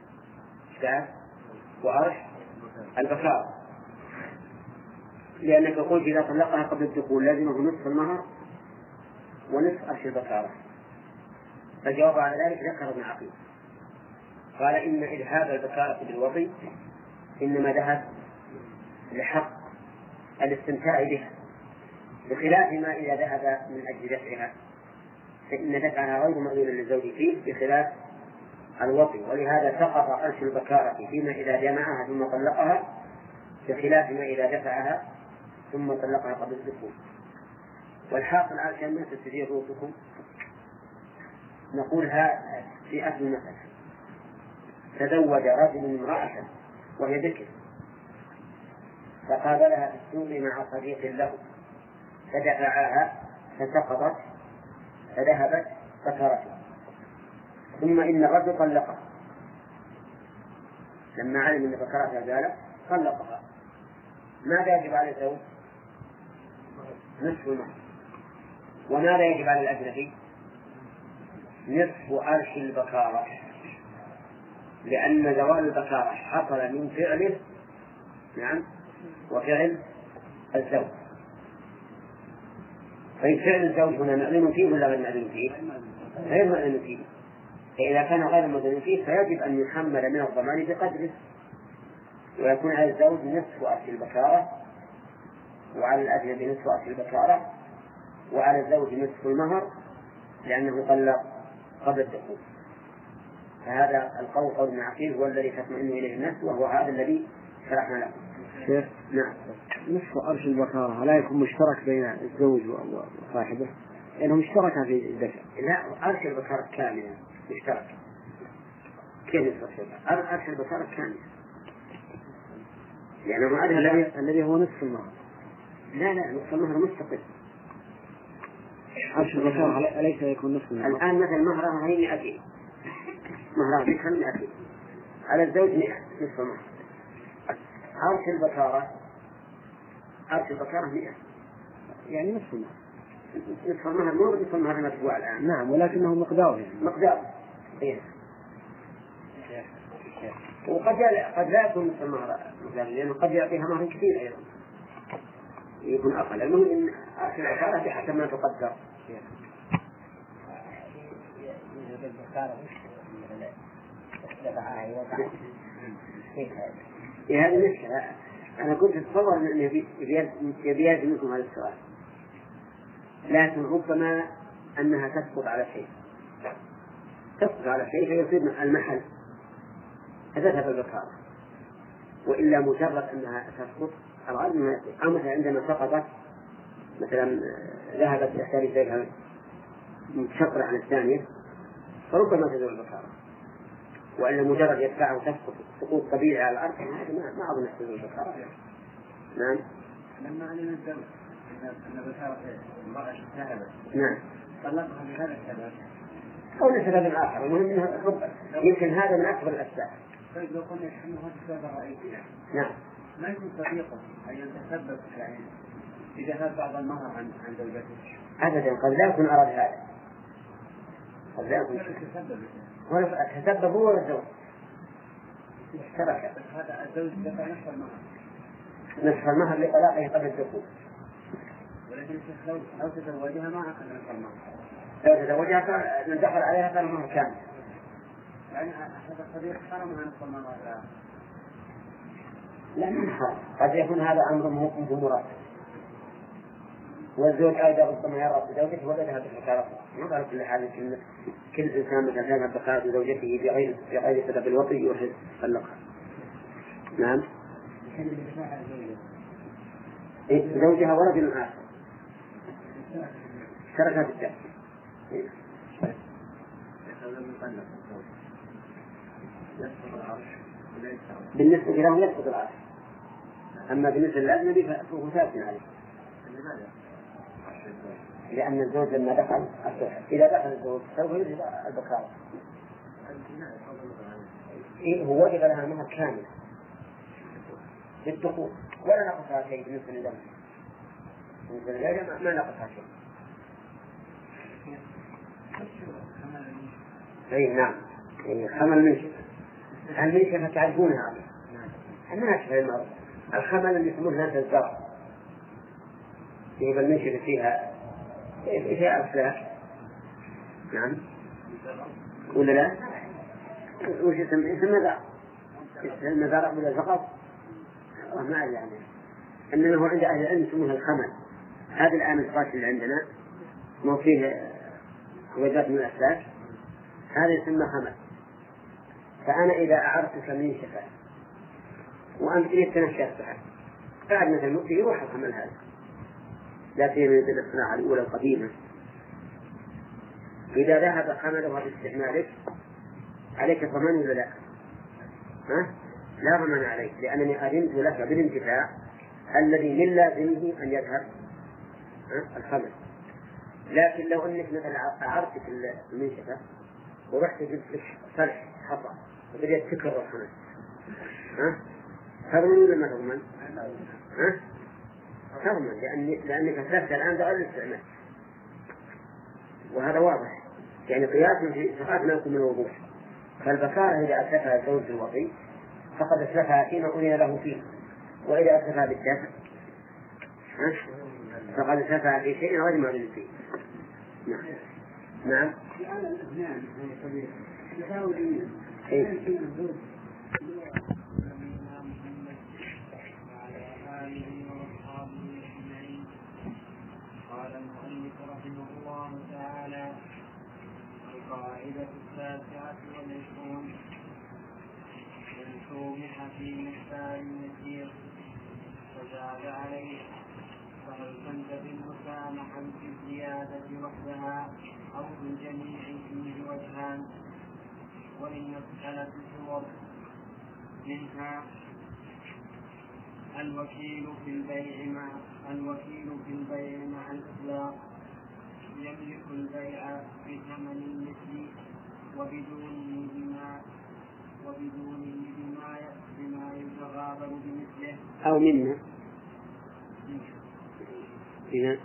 وأرش البكارة، لأنك قلت إذا طلقها قبل الدخول لزمه نصف المهر ونصف أرش البكارة. فجواب على ذلك ذكر ابن عقيل قال إن إذهاب البكارة بالوضي إنما ذهب لحق الاستمتاع بها، بخلاف ما إذا ذهب من أجل دفعها فإن دفعها غير مأذون للزوج فيه بخلاف الوطي، ولهذا سقط أرش البكارة فيما إذا جمعها ثم طلقها بخلاف ما إذا دفعها ثم طلقها قبل الدخول. والحاصل عشان ما تستدير رؤوسكم نقولها في أهل المسألة: تزوج رجل امرأة وهي ذكر فقابلها في السوق مع صديق له فدفعها فسقطت فذهبت بكارته، ثم إن الرجل طلقها لما علم أن بكارتها زالت طلقها. ماذا يجب على الزوج؟ نصف المهر. وماذا يجب على الأجنبي؟ نصف أرش البكارة، لأن زوال البكارة حصل من فعله نعم وفعل الزوج. فإن فعل الزوج هنا معلن فيه ولا غير معلن فيه؟ غير معلن فيه. فإذا كان غير معلن فيه فيجب أن يحمل من الضمان بقدره، ويكون على الزوج نصف أرش البكارة وعلى الأجنبي نصف أرش البكارة وعلى الزوج نصف المهر لأنه طلق قبل الدخول. فهذا القول قول ابن عقيل هو الذي تطمئن إليه الناس، وهو هذا الذي شرحنا له. شيخ نعم. نصف أرش البكارة لا يكون مشترك بين الزوج وصاحبه لأنهم اشتركا في الدفع؟ لا، أرش البكارة كاملة مشترك. كيف نصف البكارة؟ أرش البكارة كاملة لأنه الذي الذي هو نصف المهر. لا لا نصف المهر مستقل. أرش البكارة أليس يكون نصف المهر؟ الآن مثل مهرها هي مئتين، مهرها ذكر مئتين، على الزوج مئة نصف المهر. أرش البكارة أرش البكارة مئة يعني نصف المهر. نصف المهر مو نصف المهر المتبوع الآن. نعم، ولكنه مقدار يعني. مقدار. إيه. وقد قد لا يكون نصف المهر لأنه قد يعطيها مهر كثير أيضا يكون أقل. المهم إن أرش البكارة بحسب ما تقدر. إيه هذه المشكلة. أنا كنت أتصور أن يبي منكم هذا السؤال، لكن ربما أنها تسقط على شيء تسقط على شيء فيصير المحل فتذهب البكارة، وإلا مجرد أنها تسقط الغالب. أو مثلا عندما سقطت مثلا ذهبت إحدى رجليها متشقرة عن الثانية فربما تزول البكارة، وإلا مجرد يدفعه تسقط سقوط طبيعي على الأرض هذا ما ما أظن تزول البكارة. نعم. لما علم الزوج أن بكارة المرأة ذهبت نعم. طلقها بهذا السبب أو لسبب آخر، المهم أنه يمكن هذا من أكبر الأسباب. طيب لو قلنا أنه هذا السبب الرئيسي نعم. ما يكون صديقه أن يتسبب يعني إذا هذا بعض المهر عن عن زوجته؟ أبدا، قد لا يكون أراد هذا، قد لا يكون تسبب ولا تسبب هو ولا الزوج اشترك. هذا الزوج دفع نصف المهر نصف المهر لطلاقه قبل الدخول، ولكن لو لو تزوجها ما أخذ نصف المهر. لو تزوجها من دخل عليها كان المهر كامل. يعني هذا الصديق حرم عن نصف المهر. لا من حرام، قد يكون هذا أمر ممكن مراد، والزوج أيضا ربما يرى بزوجته ولا ذهب بكارته. ما قال كل حال كل كل إنسان مثلا ذهب بكارة زوجته بغير بغير سبب الوطي يوحد طلقها. نعم. إيه زوجها ورجل آخر شركها بالدم. بالنسبة له يسقط العرش، أما بالنسبة للأجنبي فهو ثابت عليه. لأن الزوج لما دخل إذا دخل الزوج سوف يجب البكارة. إيه هو وجب لها المهر كامل بالدخول، ولا نقصها شيء بالنسبة للدم، بالنسبة للدم ما نقصها شيء. أي نعم، الخمل منشفة. المنشفة تعرفونها الناس في المرض. الخمل اللي يسمونه ناس الزرع يبقى المنشفة فيها فيها أفلاك. نعم ولا لا؟ وش يسمى؟ يسمى ذا يسمى ذرع ولا زقط؟ ما أدري عنه. إنما هو عند أهل العلم يسمونها الخمل. هذا الآن الفاش اللي عندنا ما فيه وجات من الأسلاك، هذا يسمى خمل. فأنا إذا أعرتك من شفاء وأنت يتنشأ بعد بعد مثل المؤتي يروح الخمل هذا، لكن من الصناعة الأولى القديمة إذا ذهب خملها باستعمالك عليك ضمان ولا لا؟ ها؟ لا ضمان عليك، لأنني أذنت لك بالانتفاع الذي من لازمه أن يذهب الخمل. لكن لو أنك مثلا أعرتك المنشفة ورحت جبت صلح حصى وبدأت تكرر الخمل، ها؟ تضمن ولا ما تضمن؟ ها؟ تضمن، لأن لأنك أسلفت الآن بغير الاستعمال، وهذا واضح. يعني قياس في صفات ما يكون من الوضوح. فالبكارة إذا أسلفها الزوج الوصي فقد أسلفها فيما أذن له فيه، وإذا أسلفها بالدافع فقد أسلفها في شيء غير ما أذن فيه. نعم نعم. قال المؤلف رحمه الله تعالى: القاعدة التاسعة والعشرون: من سومح في مقدار يسير فزاد عليه فهل تنتفي المسامحة في الزيادة وحدها أو في الجميع فيه وجهان؟ وللمسألة صور منها الوكيل في البيع مع الوكيل في البيع مع الإطلاق يملك البيع بثمن المثل وبدونه بما وبدونه بما بما يتغابر بمثله أو منا بما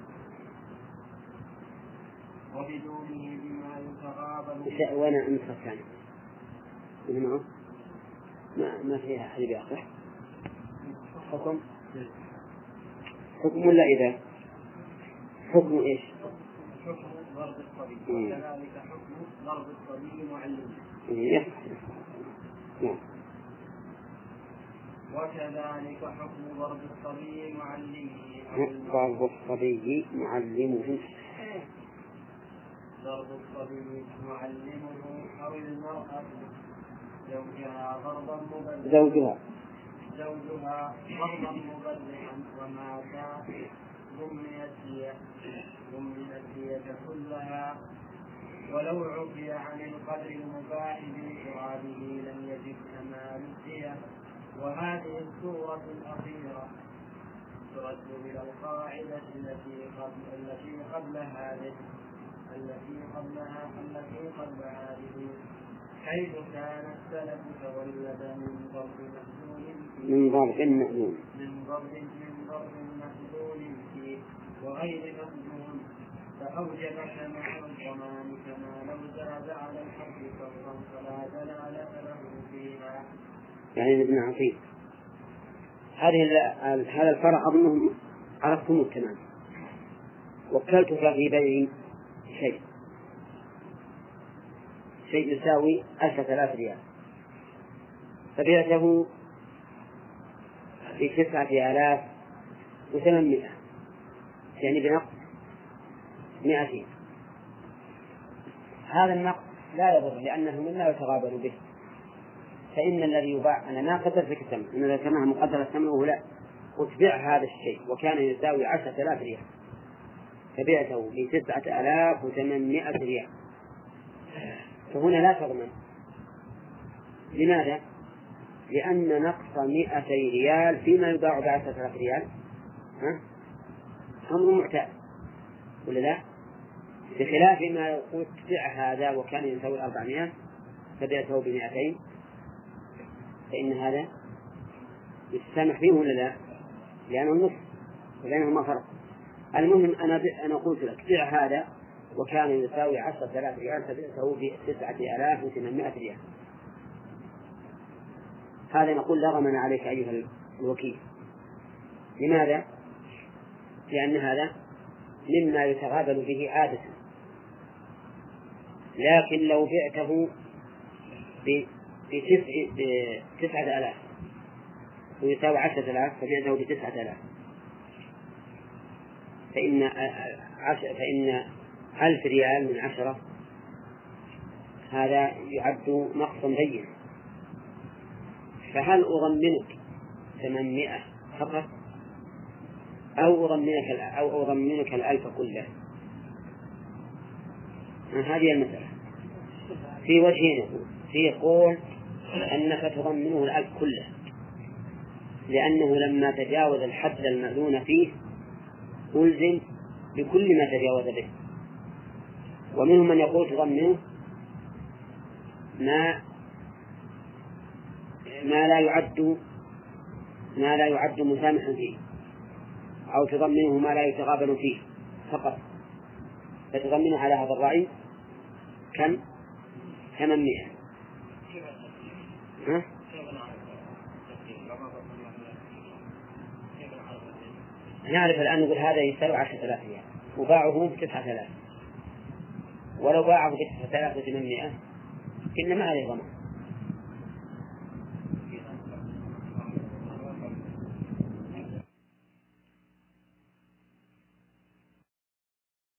وبدونه بما يتغابر وأنا أنصر ثاني معه ما ما فيها أحد بأخر حكم حكم ولا إذا حكم إيش؟ حكم ضرب الصبي وكذلك حكم ضرب الصبي معلم. وكذلك حكم ضرب الصبي معلمه ضرب الصبي معلمه ضرب الصبي معلمه أو المرأة زوجها ضربا مبرحا زوجها زوجها ضربا مبرحا ومات ضمنت هي ضمنت هي كلها ولو عفي عن القدر المباح بإفراده لم يجب كمال الدية. وهذه السورة الأخيرة ترد إلى القاعدة التي قبل التي قبل هذه التي قبلها التي قبل هذه حيث كان السلف تولد من ضرب مخزون من ضرب مأذون من ضرب من ضرب مخزون فيه وغير مخزون فأوجب سماع الضمان كما لو زاد على الحد فرضا فلا دلالة له فيها. يعني ابن عقيل هذه هذا الفرع أظنهم عرفتم تمام. وكلتك في بيع شيء شيء يساوي عشرة آلاف ريال فبيعته بتسعة آلاف وثمانمائة يعني بنقص مائتين. هذا النقص لا يضر لأنه مما يتغابر به، فإن الذي يباع أنا ما قدرت لك الثمن أنا ذكرناها مقدر الثمن ولا وتبيع هذا الشيء وكان يساوي عشرة آلاف ريال فبيعته بتسعة آلاف وثمانمائة ريال فهنا لا تضمن. لماذا؟ لأن نقص مائتي ريال فيما يباع بعشرة آلاف ريال ها؟ أمر معتاد ولا لا؟ بخلاف ما يقول تبيع هذا وكان يساوي أربعمائة فبيعته بمائتين فإن هذا يستمح فيه ولا لا؟ لأنه النصف وبينهما فرق. المهم أنا ب... أنا قلت لك بيع هذا وكان يساوي عشرة آلاف ريال فبئته بتسعة آلاف وثمانمائة ريال، هذا نقول لا ضمان عليك أيها الوكيل. لماذا؟ لأن هذا مما يتغابن به عادة، لكن لو بعته بتسعة آلاف ويساوي عشرة آلاف فبعته بتسعة آلاف فإن عش... فإن ألف ريال من عشرة هذا يعد نقصا بين. فهل أضمنك ثمانمائة فقط أو أضمنك أو أضمنك الألف كله؟ هذه المسألة. في وجهين، في قول أنك تضمنه الألف كله لأنه لما تجاوز الحد المأذون فيه ألزم بكل ما تجاوز به، ومنهم من يقول تضمنه ما ما لا يعد ما لا يعد مسامحا فيه، أو تضمنه ما لا يتغابن فيه فقط، فتضمنه على هذا الرأي كم؟ ثمانمائة. ها؟ نعرف الآن نقول هذا يساوي عشرة آلاف ريال وباعه بتسعة آلاف، ولو باعه بتسعة آلاف وثمانمائة إنما عليه ضمان.